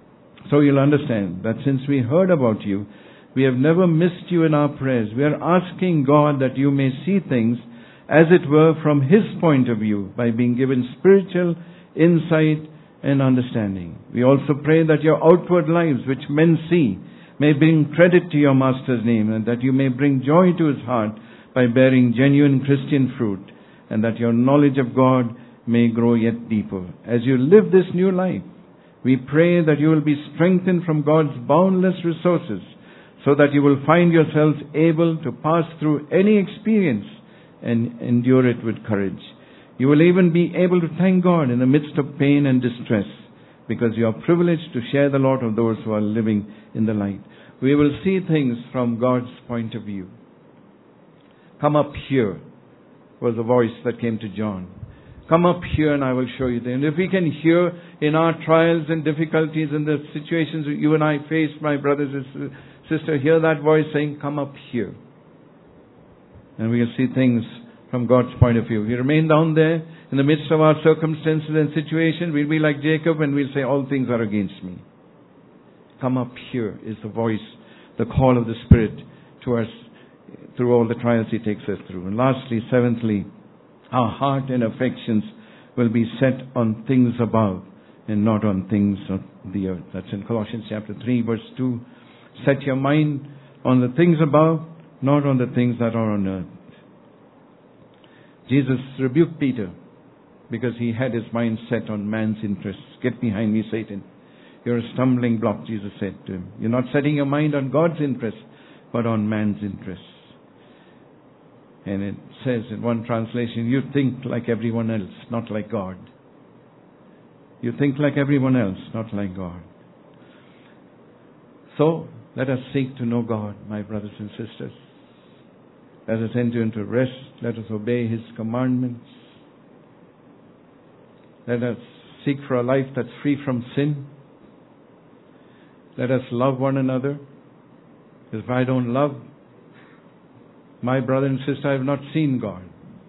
heard about you, we have never missed you in our prayers. We are asking God that you may see things as it were from His point of view by being given spiritual insight and understanding. We also pray that your outward lives, which men see, may bring credit to your Master's name, and that you may bring joy to His heart by bearing genuine Christian fruit, and that your knowledge of God may grow yet deeper. As you live this new life, we pray that you will be strengthened from God's boundless resources, so that you will find yourselves able to pass through any experience and endure it with courage. You will even be able to thank God in the midst of pain and distress, because you are privileged to share the lot of those who are living in the light. We will see things from God's point of view. Come up here was the voice that came to John. Come up here and I will show you things. And if we can hear in our trials and difficulties and the situations that you and I face, my brothers and sisters, hear that voice saying, come up here. And we'll see things from God's point of view. We remain down there in the midst of our circumstances and situations. We'll be like Jacob and we'll say, all things are against me. Come up here is the voice, the call of the Spirit to us through all the trials He takes us through. And lastly, seventhly, our heart and affections will be set on things above and not on things of the earth. That's in Colossians chapter 3, verse 2. Set your mind on the things above, not on the things that are on earth. Jesus rebuked Peter because he had his mind set on man's interests. Get behind me, Satan. You're a stumbling block, Jesus said to him. You're not setting your mind on God's interests, but on man's interests. And it says in one translation, you think like everyone else, not like God. You think like everyone else, not like God. So, let us seek to know God, my brothers and sisters. Let us enter into rest. Let us obey His commandments. Let us seek for a life that's free from sin. Let us love one another. If I don't love my brother and sister, I have not seen God.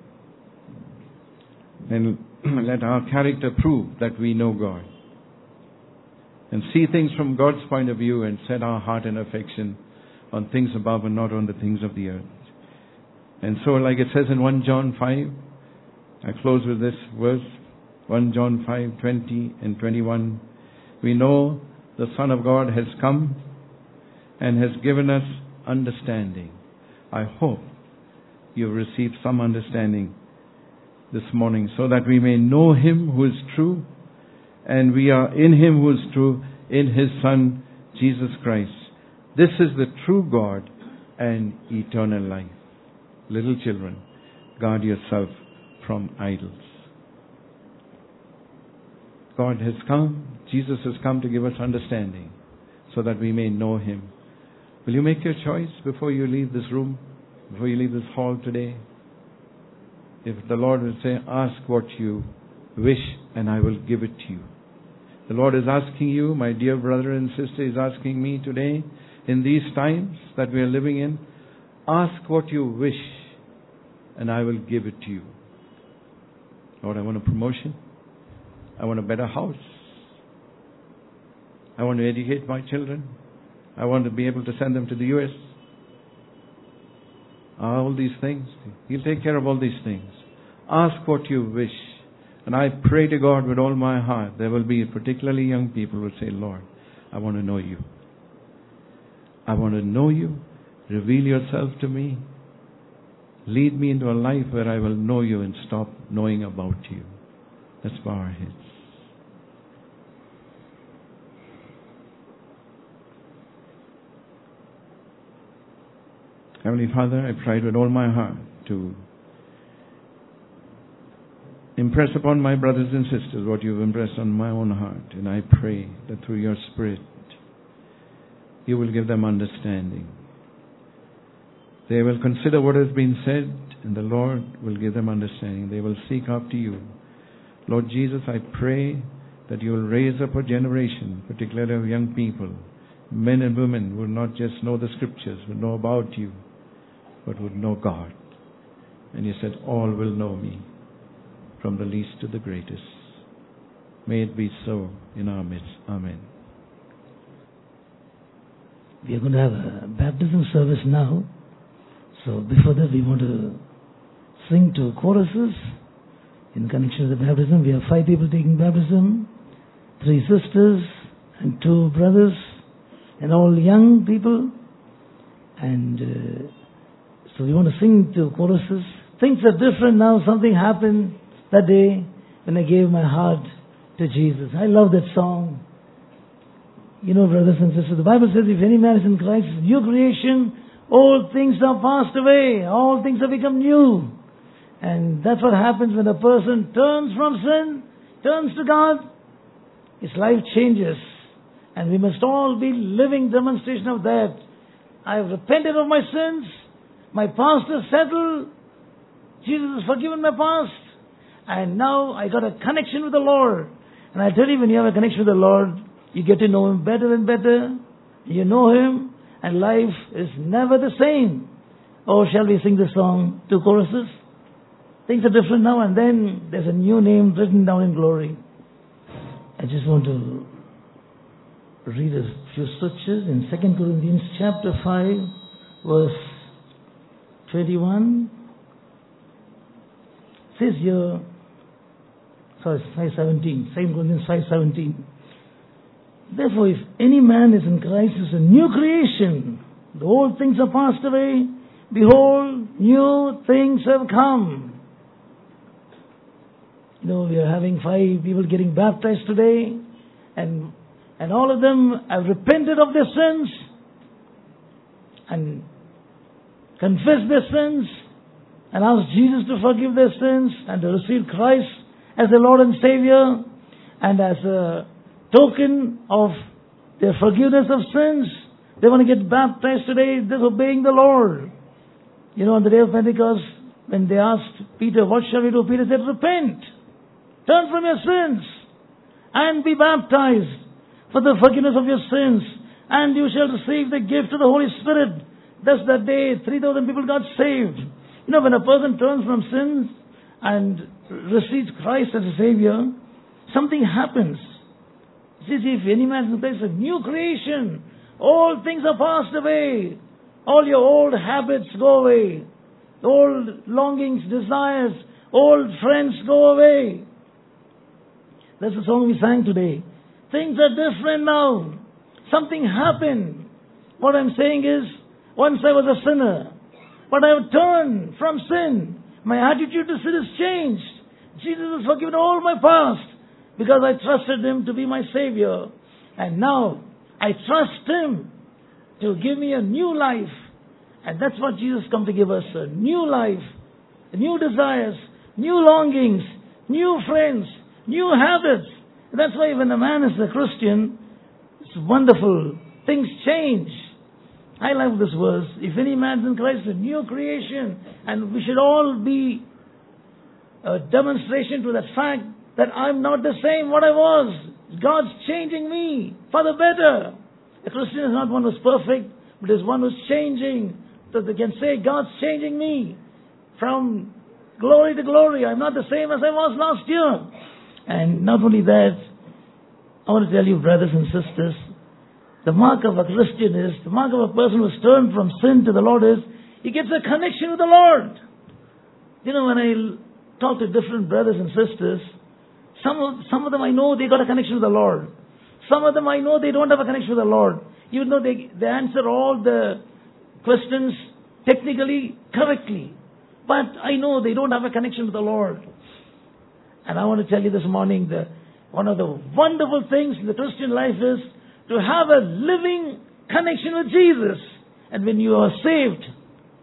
And let our character prove that we know God. And see things from God's point of view and set our heart and affection on things above and not on the things of the earth. And so, like it says in 1 John 5, I close with this verse, 1 John 5, 20 and 21. We know the Son of God has come and has given us understanding. I hope you've received some understanding this morning, so that we may know Him who is true, and we are in Him who is true, in His Son, Jesus Christ. This is the true God and eternal life. Little children, guard yourself from idols. God has come, Jesus has come to give us understanding, so that we may know Him. Will you make your choice before you leave this room, before you leave this hall today? If the Lord will say, ask what you wish and I will give it to you. The Lord is asking you, my dear brother and sister, is asking me today, in these times that we are living in, ask what you wish and I will give it to you. Lord, I want a promotion. I want a better house. I want to educate my children. I want to be able to send them to the U.S. All these things. He'll take care of all these things. Ask what you wish. And I pray to God with all my heart, there will be particularly young people who will say, Lord, I want to know you. I want to know you. Reveal yourself to me. Lead me into a life where I will know you and stop knowing about you. Let's bow our heads. Heavenly Father, I tried with all my heart to impress upon my brothers and sisters what you've impressed on my own heart. And I pray that through your Spirit, you will give them understanding. They will consider what has been said, and the Lord will give them understanding. They will seek after you. Lord Jesus, I pray that you will raise up a generation, particularly of young people, men and women who will not just know the Scriptures, would know about you, but would know God. And you said, all will know me, from the least to the greatest. May it be so in our midst. Amen. We are going to have a baptism service now. So before that, we want to sing two choruses in connection with the baptism. We have 5 people taking baptism, 3 sisters and 2 brothers, and all young people. And so we want to sing 2 choruses. Things are different now. Something happened that day when I gave my heart to Jesus. I love that song. You know, brothers and sisters, the Bible says, if any man is in Christ, new creation, old things are passed away, all things have become new. And that's what happens when a person turns from sin, turns to God, his life changes. And we must all be living demonstration of that. I have repented of my sins, my past is settled, Jesus has forgiven my past, and now I got a connection with the Lord. And I tell you, when you have a connection with the Lord, you get to know Him better and better. You know Him, and life is never the same. Oh, shall we sing the song, 2 choruses? Things are different now, and then there's a new name written down in glory. I just want to read a few scriptures in 2 Corinthians chapter 5, verse 21. It says here, 5:17, 2 Corinthians 5:17. Therefore, if any man is in Christ, is a new creation. The old things are passed away. Behold, new things have come. You know, we are having 5 people getting baptized today, and all of them have repented of their sins and confessed their sins and asked Jesus to forgive their sins and to receive Christ as their Lord and Savior. And as a token of their forgiveness of sins, they want to get baptized today, disobeying the Lord. You know, on the day of Pentecost, when they asked Peter, what shall we do? Peter said, repent, turn from your sins, and be baptized for the forgiveness of your sins, and you shall receive the gift of the Holy Spirit. Thus that day, 3,000 people got saved. You know, when a person turns from sins and receives Christ as a Savior, something happens. It says, if any man is in Christ, a new creation, all things are passed away. All your old habits go away. Old longings, desires, old friends go away. That's the song we sang today. Things are different now. Something happened. What I'm saying is, once I was a sinner, but I have turned from sin. My attitude to sin has changed. Jesus has forgiven all my past because I trusted Him to be my Savior. And now I trust Him to give me a new life. And that's what Jesus come to give us, a new life, new desires, new longings, new friends, new habits. That's why when a man is a Christian, it's wonderful. Things change. I love this verse. If any man is in Christ, a new creation. And we should all be a demonstration to that fact that I'm not the same what I was. God's changing me for the better. A Christian is not one who's perfect, but is one who's changing. So they can say, God's changing me from glory to glory. I'm not the same as I was last year. And not only that, I want to tell you, brothers and sisters, the mark of a Christian is, the mark of a person who's turned from sin to the Lord is, he gets a connection with the Lord. You know, when I talk to different brothers and sisters, some of them I know they got a connection with the Lord. Some of them I know they don't have a connection with the Lord. Even though they answer all the questions technically correctly. But I know they don't have a connection with the Lord. And I want to tell you this morning that one of the wonderful things in the Christian life is to have a living connection with Jesus. And when you are saved,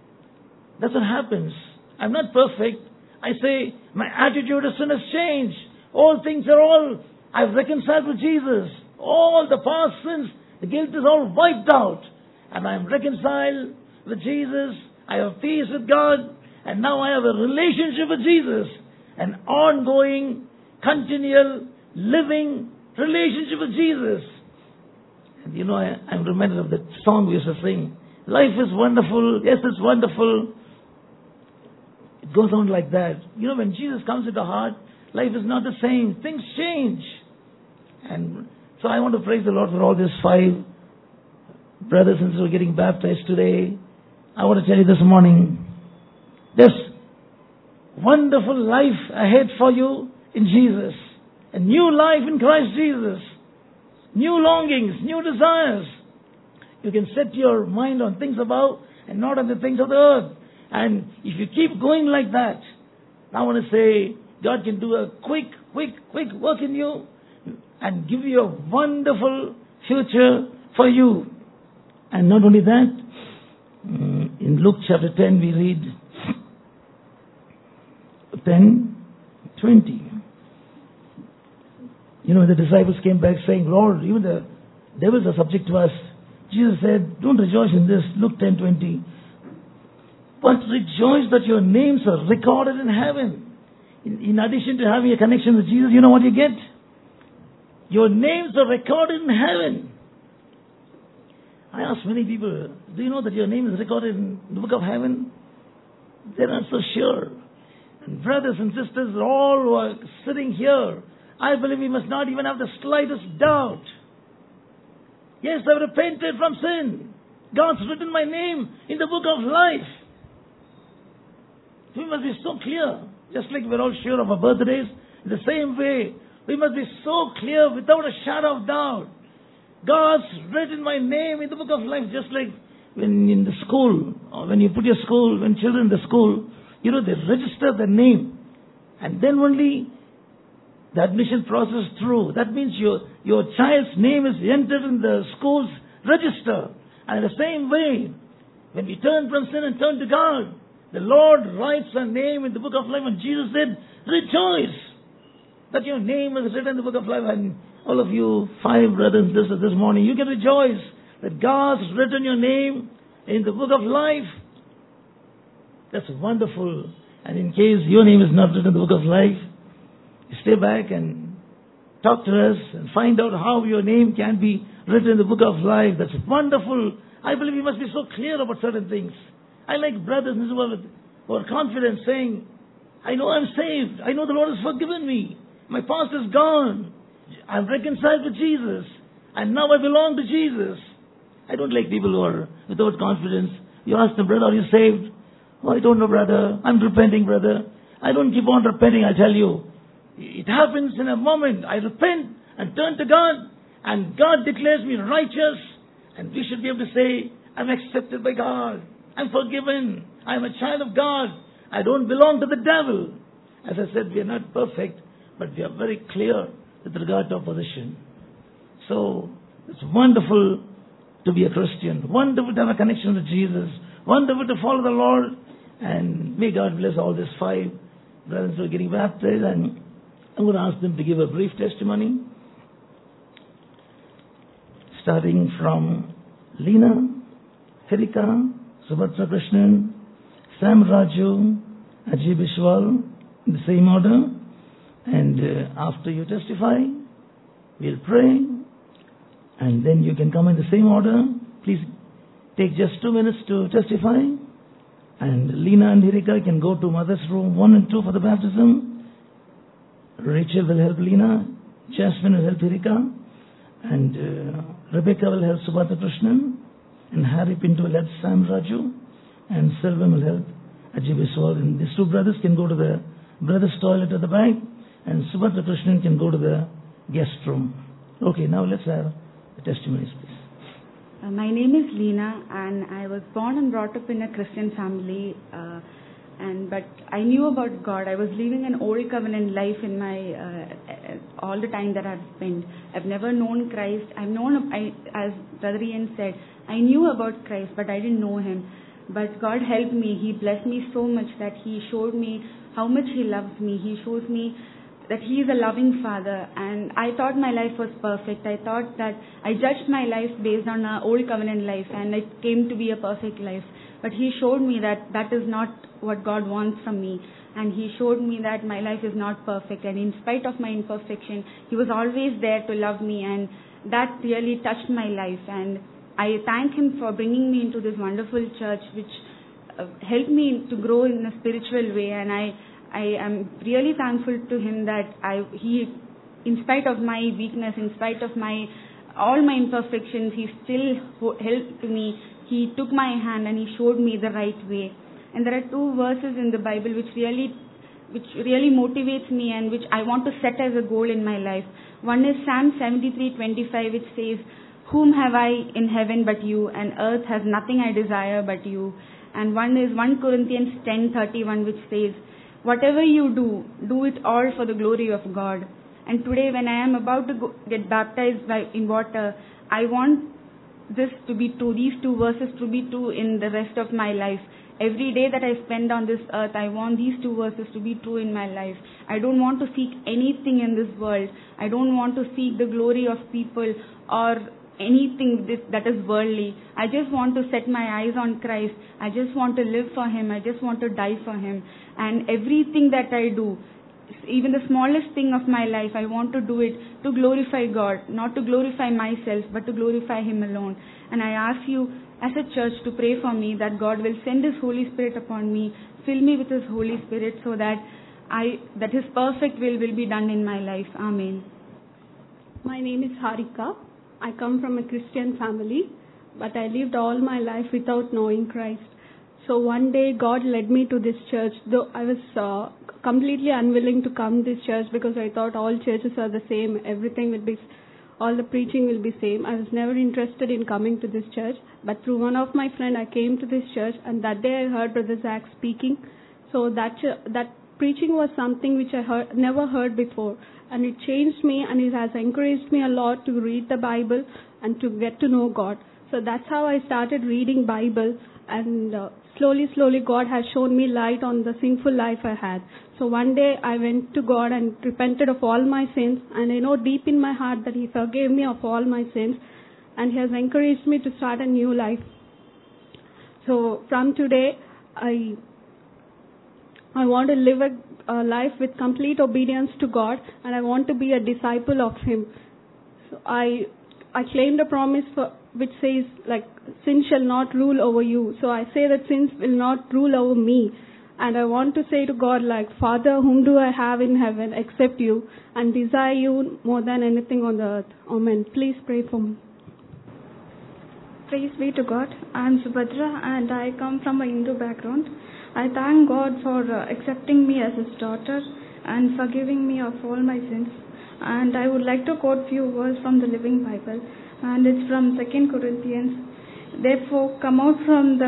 That's what happens. I'm not perfect. I say, my attitude to sin has changed. I've reconciled with Jesus. All the past sins, the guilt is all wiped out. And I'm reconciled with Jesus. I have peace with God. And now I have a relationship with Jesus. An ongoing, continual, living relationship with Jesus. And I'm reminded of that song we used to sing. Life is wonderful. Yes, it's wonderful. It goes on like that. When Jesus comes into the heart, life is not the same. Things change. And so I want to praise the Lord for all these 5 brothers and sisters who are getting baptized today. I want to tell you this morning, there's wonderful life ahead for you in Jesus. A new life in Christ Jesus. New longings, new desires. You can set your mind on things above and not on the things of the earth. And if you keep going like that, I want to say, God can do a quick work in you and give you a wonderful future for you. And not only that, in Luke chapter 10 we read 10:20. The disciples came back saying, Lord, even the devils are subject to us. Jesus said, don't rejoice in this. Luke 10:20. But rejoice that your names are recorded in heaven. In addition to having a connection with Jesus, you know what you get? Your names are recorded in heaven. I ask many people, do you know that your name is recorded in the book of heaven? They're not so sure. And brothers and sisters, all who are sitting here, I believe we must not even have the slightest doubt. Yes, I've repented from sin. God's written my name in the book of life. We must be so clear. Just like we're all sure of our birthdays, in the same way, we must be so clear without a shadow of doubt. God's written my name in the book of life, just like when in the school, or when you put your school, when children in the school, they register their name. And then only the admission process through. That means your child's name is entered in the school's register. And in the same way, when we turn from sin and turn to God, the Lord writes our name in the book of life. And Jesus said, rejoice that your name is written in the book of life. And all of you 5 brothers and sisters this morning, you can rejoice that God's written your name in the book of life. That's wonderful. And in case your name is not written in the book of life, stay back and talk to us and find out how your name can be written in the book of life. That's wonderful. I believe we must be so clear about certain things. I like brothers and sisters who are confident saying, I know I'm saved. I know the Lord has forgiven me. My past is gone. I'm reconciled with Jesus. And now I belong to Jesus. I don't like people who are without confidence. You ask them, brother, are you saved? Oh, I don't know, brother. I'm repenting, brother. I don't keep on repenting, I tell you. It happens in a moment. I repent and turn to God. And God declares me righteous. And we should be able to say, I'm accepted by God. I'm forgiven. I'm a child of God. I don't belong to the devil. As I said, we are not perfect, but we are very clear with regard to our position. So, it's wonderful to be a Christian. Wonderful to have a connection with Jesus. Wonderful to follow the Lord. And may God bless all these 5 brothers who are getting baptized. And I'm going to ask them to give a brief testimony. Starting from Lena, Hirika, Subhatra Krishnan, Sam Raju, Ajay Bishwal, in the same order. And after you testify, we'll pray. And then you can come in the same order. Please take just 2 minutes to testify. And Lena and Hirika can go to Mother's room 1 and 2 for the baptism. Rachel will help Lena. Jasmine will help Hirika. And Rebecca will help Subhatra Krishnan. And Harry Pinto will help Sam Raju. And Selvam will help Ajay Biswal. And these 2 brothers can go to the brothers' toilet at the back. And Subhatra Krishnan can go to the guest room. Okay, now let's have the testimonies, please. My name is Leena, and I was born and brought up in a Christian family. But I knew about God. I was living an old covenant life in my all the time that I've spent. I've never known Christ. As Brother Ian said, I knew about Christ, but I didn't know Him. But God helped me. He blessed me so much that He showed me how much He loves me. He shows me that He is a loving Father. And I thought my life was perfect. I thought that I judged my life based on an old covenant life, and it came to be a perfect life. But He showed me that that is not what God wants from me. And He showed me that my life is not perfect. And in spite of my imperfection, He was always there to love me. And that really touched my life. And I thank Him for bringing me into this wonderful church, which helped me to grow in a spiritual way. And I am really thankful to Him that He, in spite of my weakness, in spite of all my imperfections, He still helped me. He took my hand and He showed me the right way. And there are two verses in the Bible which really motivates me and which I want to set as a goal in my life. One is Psalm 73:25, which says, "Whom have I in heaven but you, and earth has nothing I desire but you." And one is 1 Corinthians 10:31, which says, "Whatever you do, do it all for the glory of God." And today when I am about to get baptized in water, I want this to be true, these two verses to be true in the rest of my life. Every day that I spend on this earth, I want these two verses to be true in my life. I don't want to seek anything in this world. I don't want to seek the glory of people or anything that is worldly. I just want to set my eyes on Christ. I just want to live for Him. I just want to die for Him. And everything that I do, even the smallest thing of my life, I want to do it to glorify God, not to glorify myself, but to glorify Him alone. And I ask you as a church to pray for me that God will send His Holy Spirit upon me, fill me with His Holy Spirit so that His perfect will be done in my life. Amen. My name is Harika. I come from a Christian family, but I lived all my life without knowing Christ. So one day God led me to this church, though I was completely unwilling to come to this church because I thought all churches are the same, all the preaching will be same. I was never interested in coming to this church, but through one of my friend I came to this church, and that day I heard Brother Zach speaking. So that preaching was something which I never heard before, and it changed me, and it has encouraged me a lot to read the Bible and to get to know God. So that's how I started reading Bible, and slowly God has shown me light on the sinful life I had. So one day I went to God and repented of all my sins, and I know deep in my heart that He forgave me of all my sins, and He has encouraged me to start a new life. So from today, I want to live a life with complete obedience to God, and I want to be a disciple of Him. So I claimed a promise which says, like, sin shall not rule over you. So I say that sins will not rule over me. And I want to say to God, like, Father, whom do I have in heaven except you, and desire you more than anything on the earth. Amen. Please pray for me. Praise be to God. I am Subhadra and I come from a Hindu background. I thank God for accepting me as His daughter and forgiving me of all my sins. And I would like to quote few words from the Living Bible, and it's from 2 Corinthians. Therefore, come out from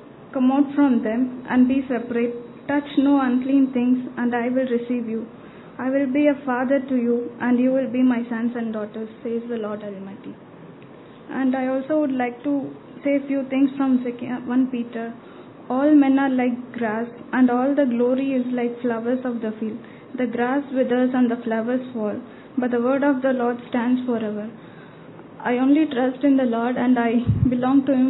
them and be separate. Touch no unclean things, and I will receive you. I will be a father to you, and you will be my sons and daughters, says the Lord Almighty. And I also would like to say a few things from 1 Peter. All men are like grass, and all the glory is like flowers of the field. The grass withers and the flowers fall, but the word of the Lord stands forever. I only trust in the Lord, and I belong to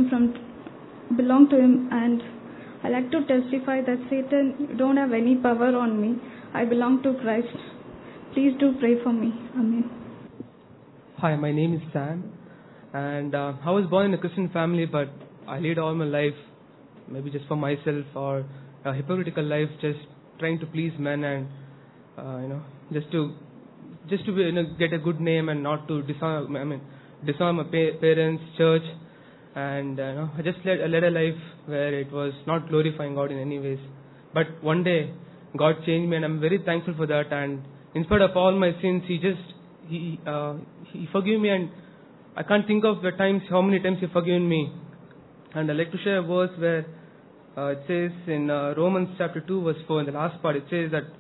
Him, and I like to testify that Satan, you don't have any power on me. I belong to Christ. Please do pray for me. Amen. Hi, my name is Sam, and I was born in a Christian family, but I lived all my life maybe just for myself, or a hypocritical life, just trying to please men, and just to be, get a good name and not to dishonor my parents, church, and I just led a life where it was not glorifying God in any ways. But one day God changed me, and I'm very thankful for that. And in spite of all my sins, He forgave me, and I can't think of how many times He forgiven me. And I'd like to share a verse where it says in Romans chapter 2 verse 4, in the last part, it says that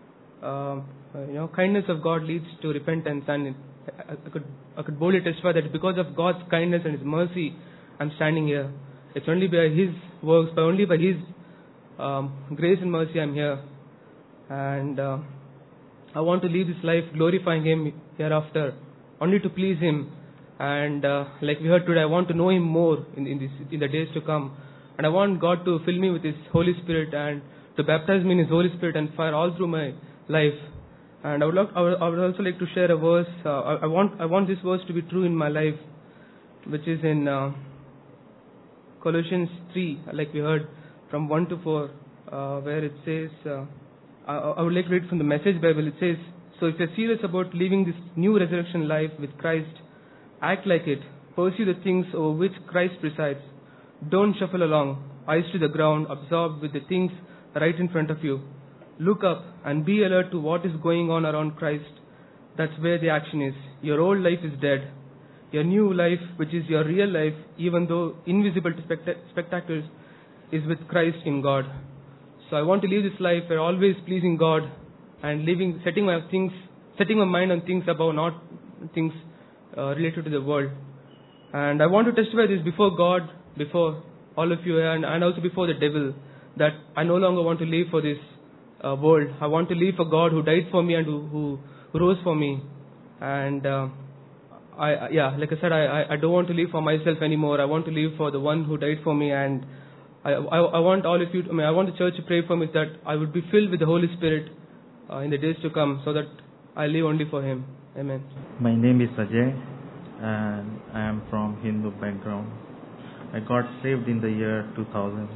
kindness of God leads to repentance, and I could boldly testify that because of God's kindness and His mercy, I'm standing here. It's only by His works, but only by His grace and mercy I'm here. And I want to live this life glorifying Him hereafter, only to please Him. And like we heard today, I want to know Him more in the days to come. And I want God to fill me with His Holy Spirit and to baptize me in His Holy Spirit and fire all through my life. And I would also like to share a verse. I want this verse to be true in my life, which is in Colossians 3, like we heard, from 1 to 4, where it says, I would like to read from the Message Bible. It says, "So if you're serious about living this new resurrection life with Christ, act like it. Pursue the things over which Christ presides. Don't shuffle along, eyes to the ground, absorbed with the things right in front of you. Look up and be alert to what is going on around Christ. That's where the action is. Your old life is dead. Your new life, which is your real life, even though invisible to spectators, is with Christ in God." So I want to live this life where always pleasing God and setting my mind on things above, not things related to the world. And I want to testify this before God, before all of you, and also before the devil, that I no longer want to live for this world. I want to live for God who died for me and who rose for me. And like I said, I don't want to live for myself anymore. I want to live for the one who died for me. And I want all of you, I want the church to pray for me that I would be filled with the Holy Spirit in the days to come, so that I live only for Him. Amen. My name is Ajay, and I am from Hindu background. I got saved in the year 2000.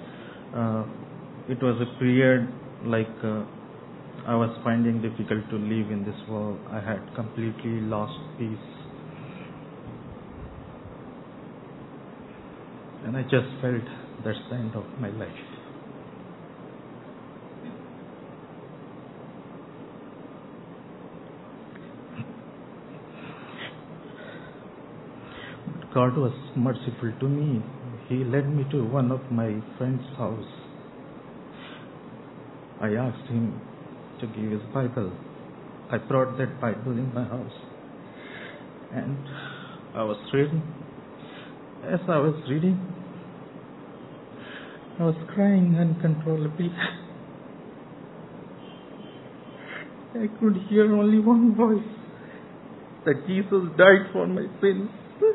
It was a period I was finding difficult to live in this world. I had completely lost peace. And I just felt that's the end of my life. But God was merciful to me. He led me to one of my friend's house. I asked him to give his Bible. I brought that Bible in my house. And I was reading. As I was reading, I was crying uncontrollably. I could hear only one voice, that Jesus died for my sins.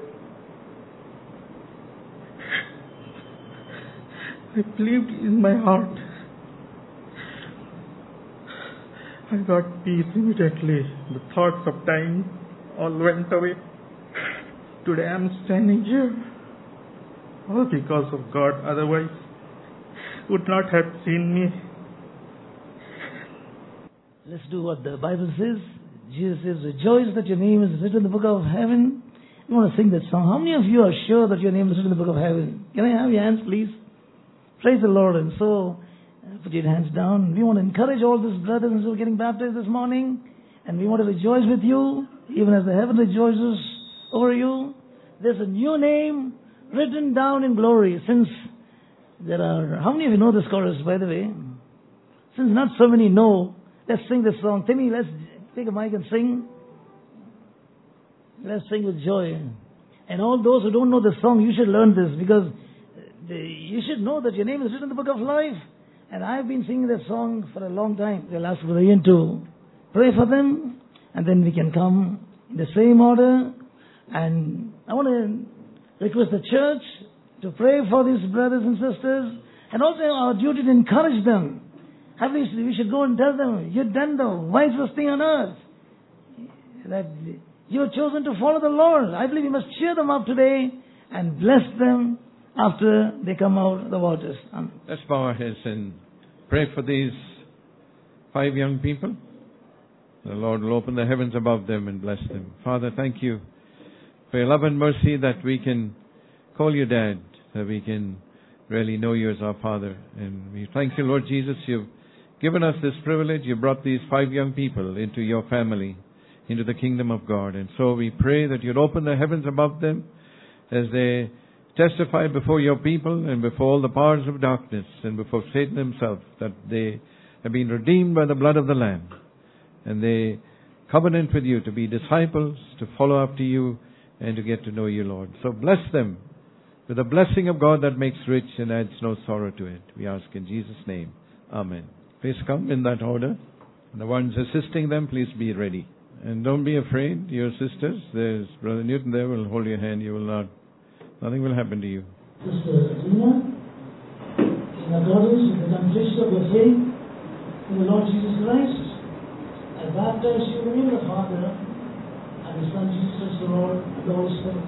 I believed in my heart. I got peace immediately. The thoughts of dying all went away. Today I am standing here, all because of God. Otherwise, would not have seen me. Let's do what the Bible says. Jesus says, "Rejoice that your name is written in the book of heaven." You want to sing that song? How many of you are sure that your name is written in the book of heaven? Can I have your hands, please? Praise the Lord. And so, put your hands down. We want to encourage all these brothers and sisters getting baptized this morning. And we want to rejoice with you, even as the heaven rejoices over you. There's a new name written down in glory. Since there are, how many of you know this chorus, by the way? Since not so many know, let's sing this song. Timmy, let's take a mic and sing. Let's sing with joy. And all those who don't know the song, you should learn this, because you should know that your name is written in the book of life. And I've been singing that song for a long time. They'll ask Brother Ian to pray for them, and then we can come in the same order. And I want to request the church to pray for these brothers and sisters, and also our duty to encourage them. At least we should go and tell them, you've done the wisest thing on earth, that you have chosen to follow the Lord. I believe we must cheer them up today and bless them after they come out of the waters. Amen. Let's bow our heads and pray for these 5 young people. The Lord will open the heavens above them and bless them. Father, thank you for your love and mercy that we can call you Dad, that we can really know you as our Father. And we thank you, Lord Jesus, you've given us this privilege. You brought these 5 young people into your family, into the kingdom of God. And so we pray that you'd open the heavens above them as they testify before your people and before all the powers of darkness and before Satan himself that they have been redeemed by the blood of the Lamb. And they covenant with you to be disciples, to follow after you, and to get to know you, Lord. So bless them with the blessing of God that makes rich and adds no sorrow to it. We ask in Jesus' name. Amen. Please come in that order. The ones assisting them, please be ready. And don't be afraid, your sisters. There's Brother Newton there will hold your hand. Nothing will happen to you. Sister Lina, in accordance with the confession of your faith in the Lord Jesus Christ, I baptize you in the name of the Father and the Son Jesus the Lord and the Holy Spirit.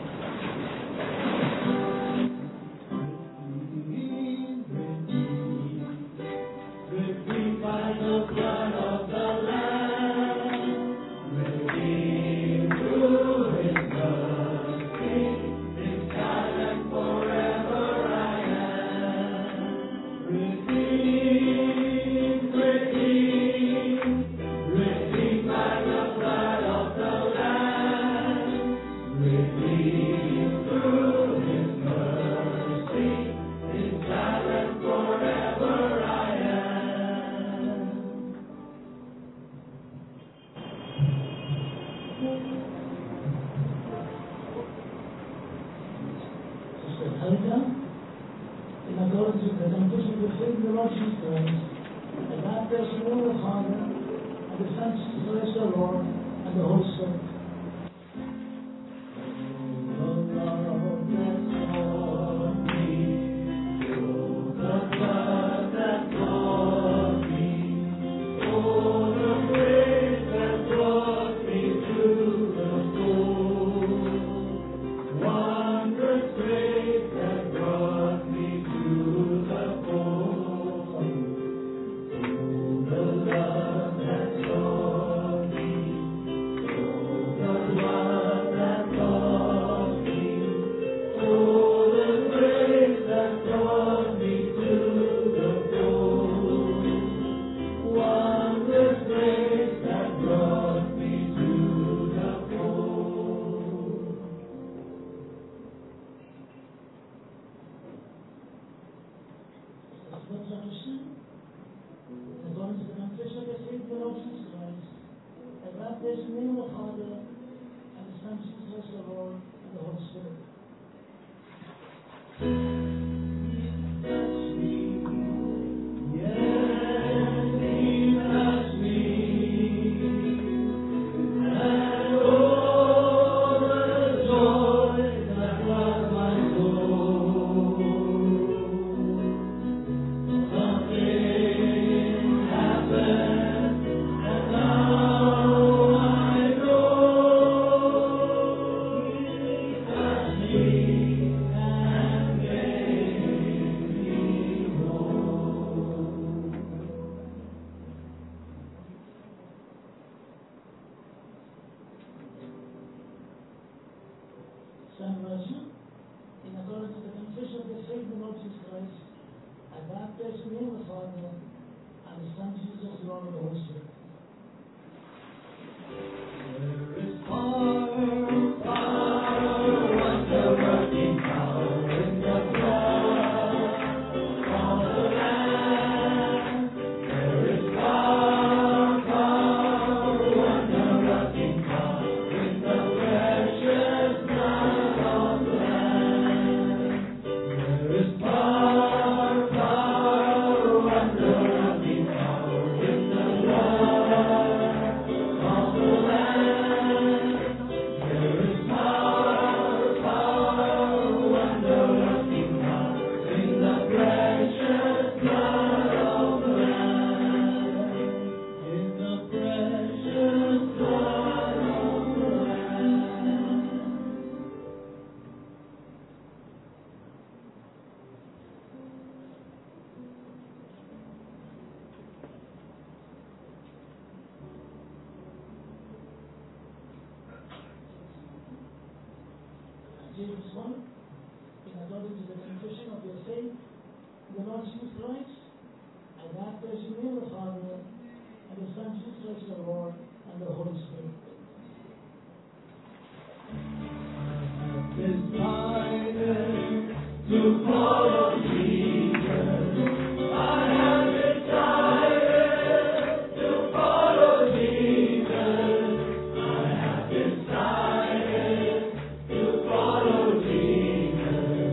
James 1, in accordance to the confession of your faith in the Lord Jesus Christ, I baptize you in the name of the Father and the Son Jesus Christ the Lord and the Holy Spirit. Decided to follow Jesus. I have decided to follow Jesus. I have decided to follow Jesus.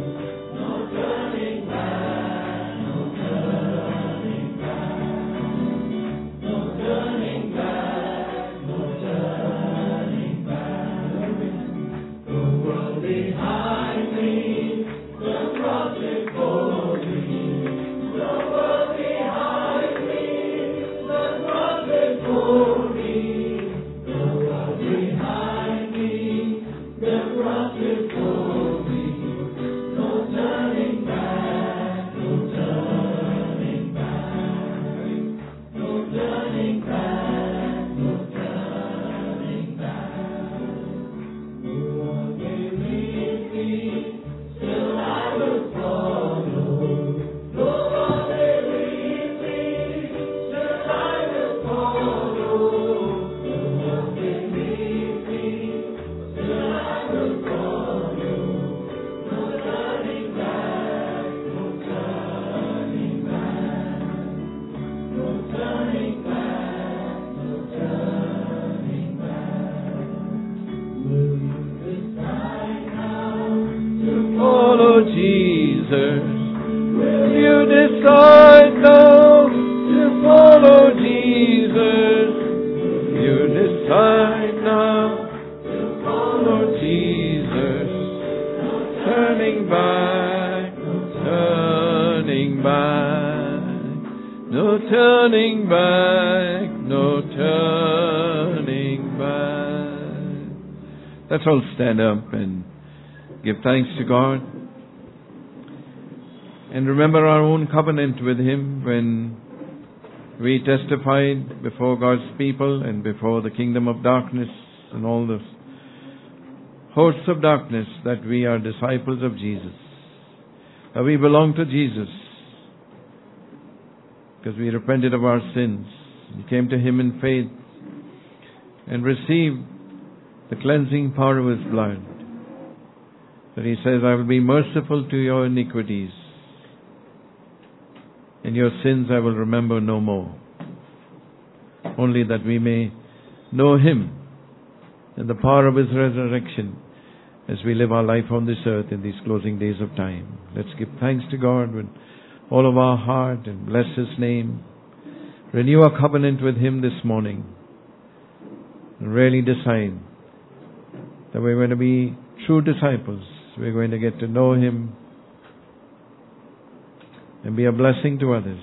Jesus? Will you decide now to follow Jesus? Will you decide now to follow Jesus? No turning back, no turning back, no turning back, no turning back. Let's all stand up and give thanks to God. And remember our own covenant with Him when we testified before God's people and before the kingdom of darkness and all the hosts of darkness that we are disciples of Jesus. That we belong to Jesus because we repented of our sins and came to Him in faith and received the cleansing power of His blood. That He says, I will be merciful to your iniquities, and your sins I will remember no more. Only that we may know Him and the power of His resurrection as we live our life on this earth in these closing days of time. Let's give thanks to God with all of our heart and bless His name. Renew our covenant with Him this morning. And really decide that we're going to be true disciples. We're going to get to know Him and be a blessing to others.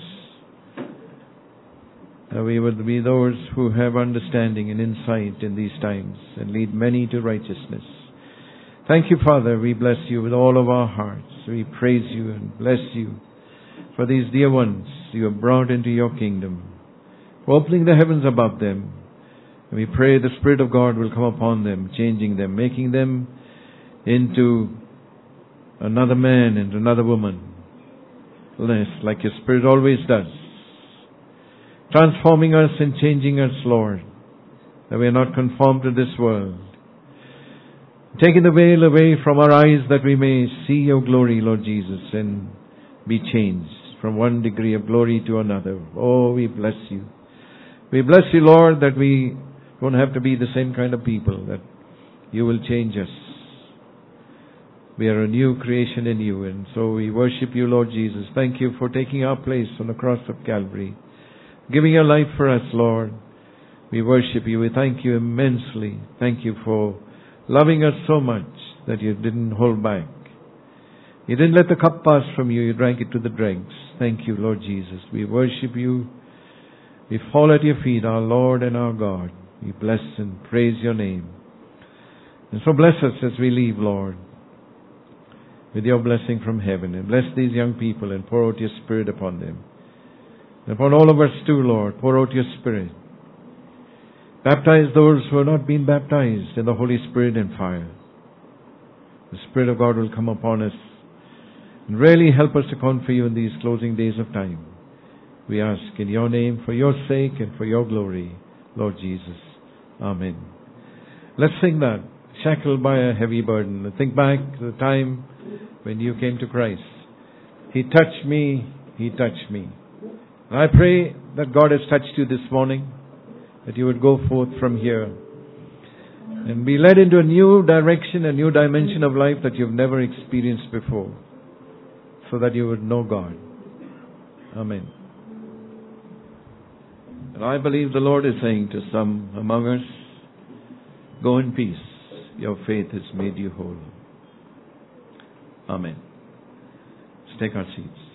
That we would be those who have understanding and insight in these times and lead many to righteousness. Thank you, Father. We bless you with all of our hearts. We praise you and bless you for these dear ones you have brought into your kingdom, for opening the heavens above them. And we pray the Spirit of God will come upon them, changing them, making them into another man and another woman. Yes, like your Spirit always does. Transforming us and changing us, Lord, that we are not conformed to this world. Taking the veil away from our eyes that we may see your glory, Lord Jesus, and be changed from one degree of glory to another. Oh, we bless you. We bless you, Lord, that we don't have to be the same kind of people, that you will change us. We are a new creation in you, and so we worship you, Lord Jesus. Thank you for taking our place on the cross of Calvary, giving your life for us, Lord. We worship you. We thank you immensely. Thank you for loving us so much that you didn't hold back. You didn't let the cup pass from you. You drank it to the dregs. Thank you, Lord Jesus. We worship you. We fall at your feet, our Lord and our God. We bless and praise your name. And so bless us as we leave, Lord, with your blessing from heaven. And bless these young people and pour out your Spirit upon them. And upon all of us too, Lord, pour out your Spirit. Baptize those who have not been baptized in the Holy Spirit and fire. The Spirit of God will come upon us and really help us to count for you in these closing days of time. We ask in your name, for your sake and for your glory, Lord Jesus. Amen. Let's sing that, Shackled by a Heavy Burden. Think back to the time when you came to Christ. He touched me, He touched me. And I pray that God has touched you this morning, that you would go forth from here and be led into a new direction, a new dimension of life that you've never experienced before, so that you would know God. Amen. And I believe the Lord is saying to some among us, go in peace. Your faith has made you whole. Amen. Let's take our seats.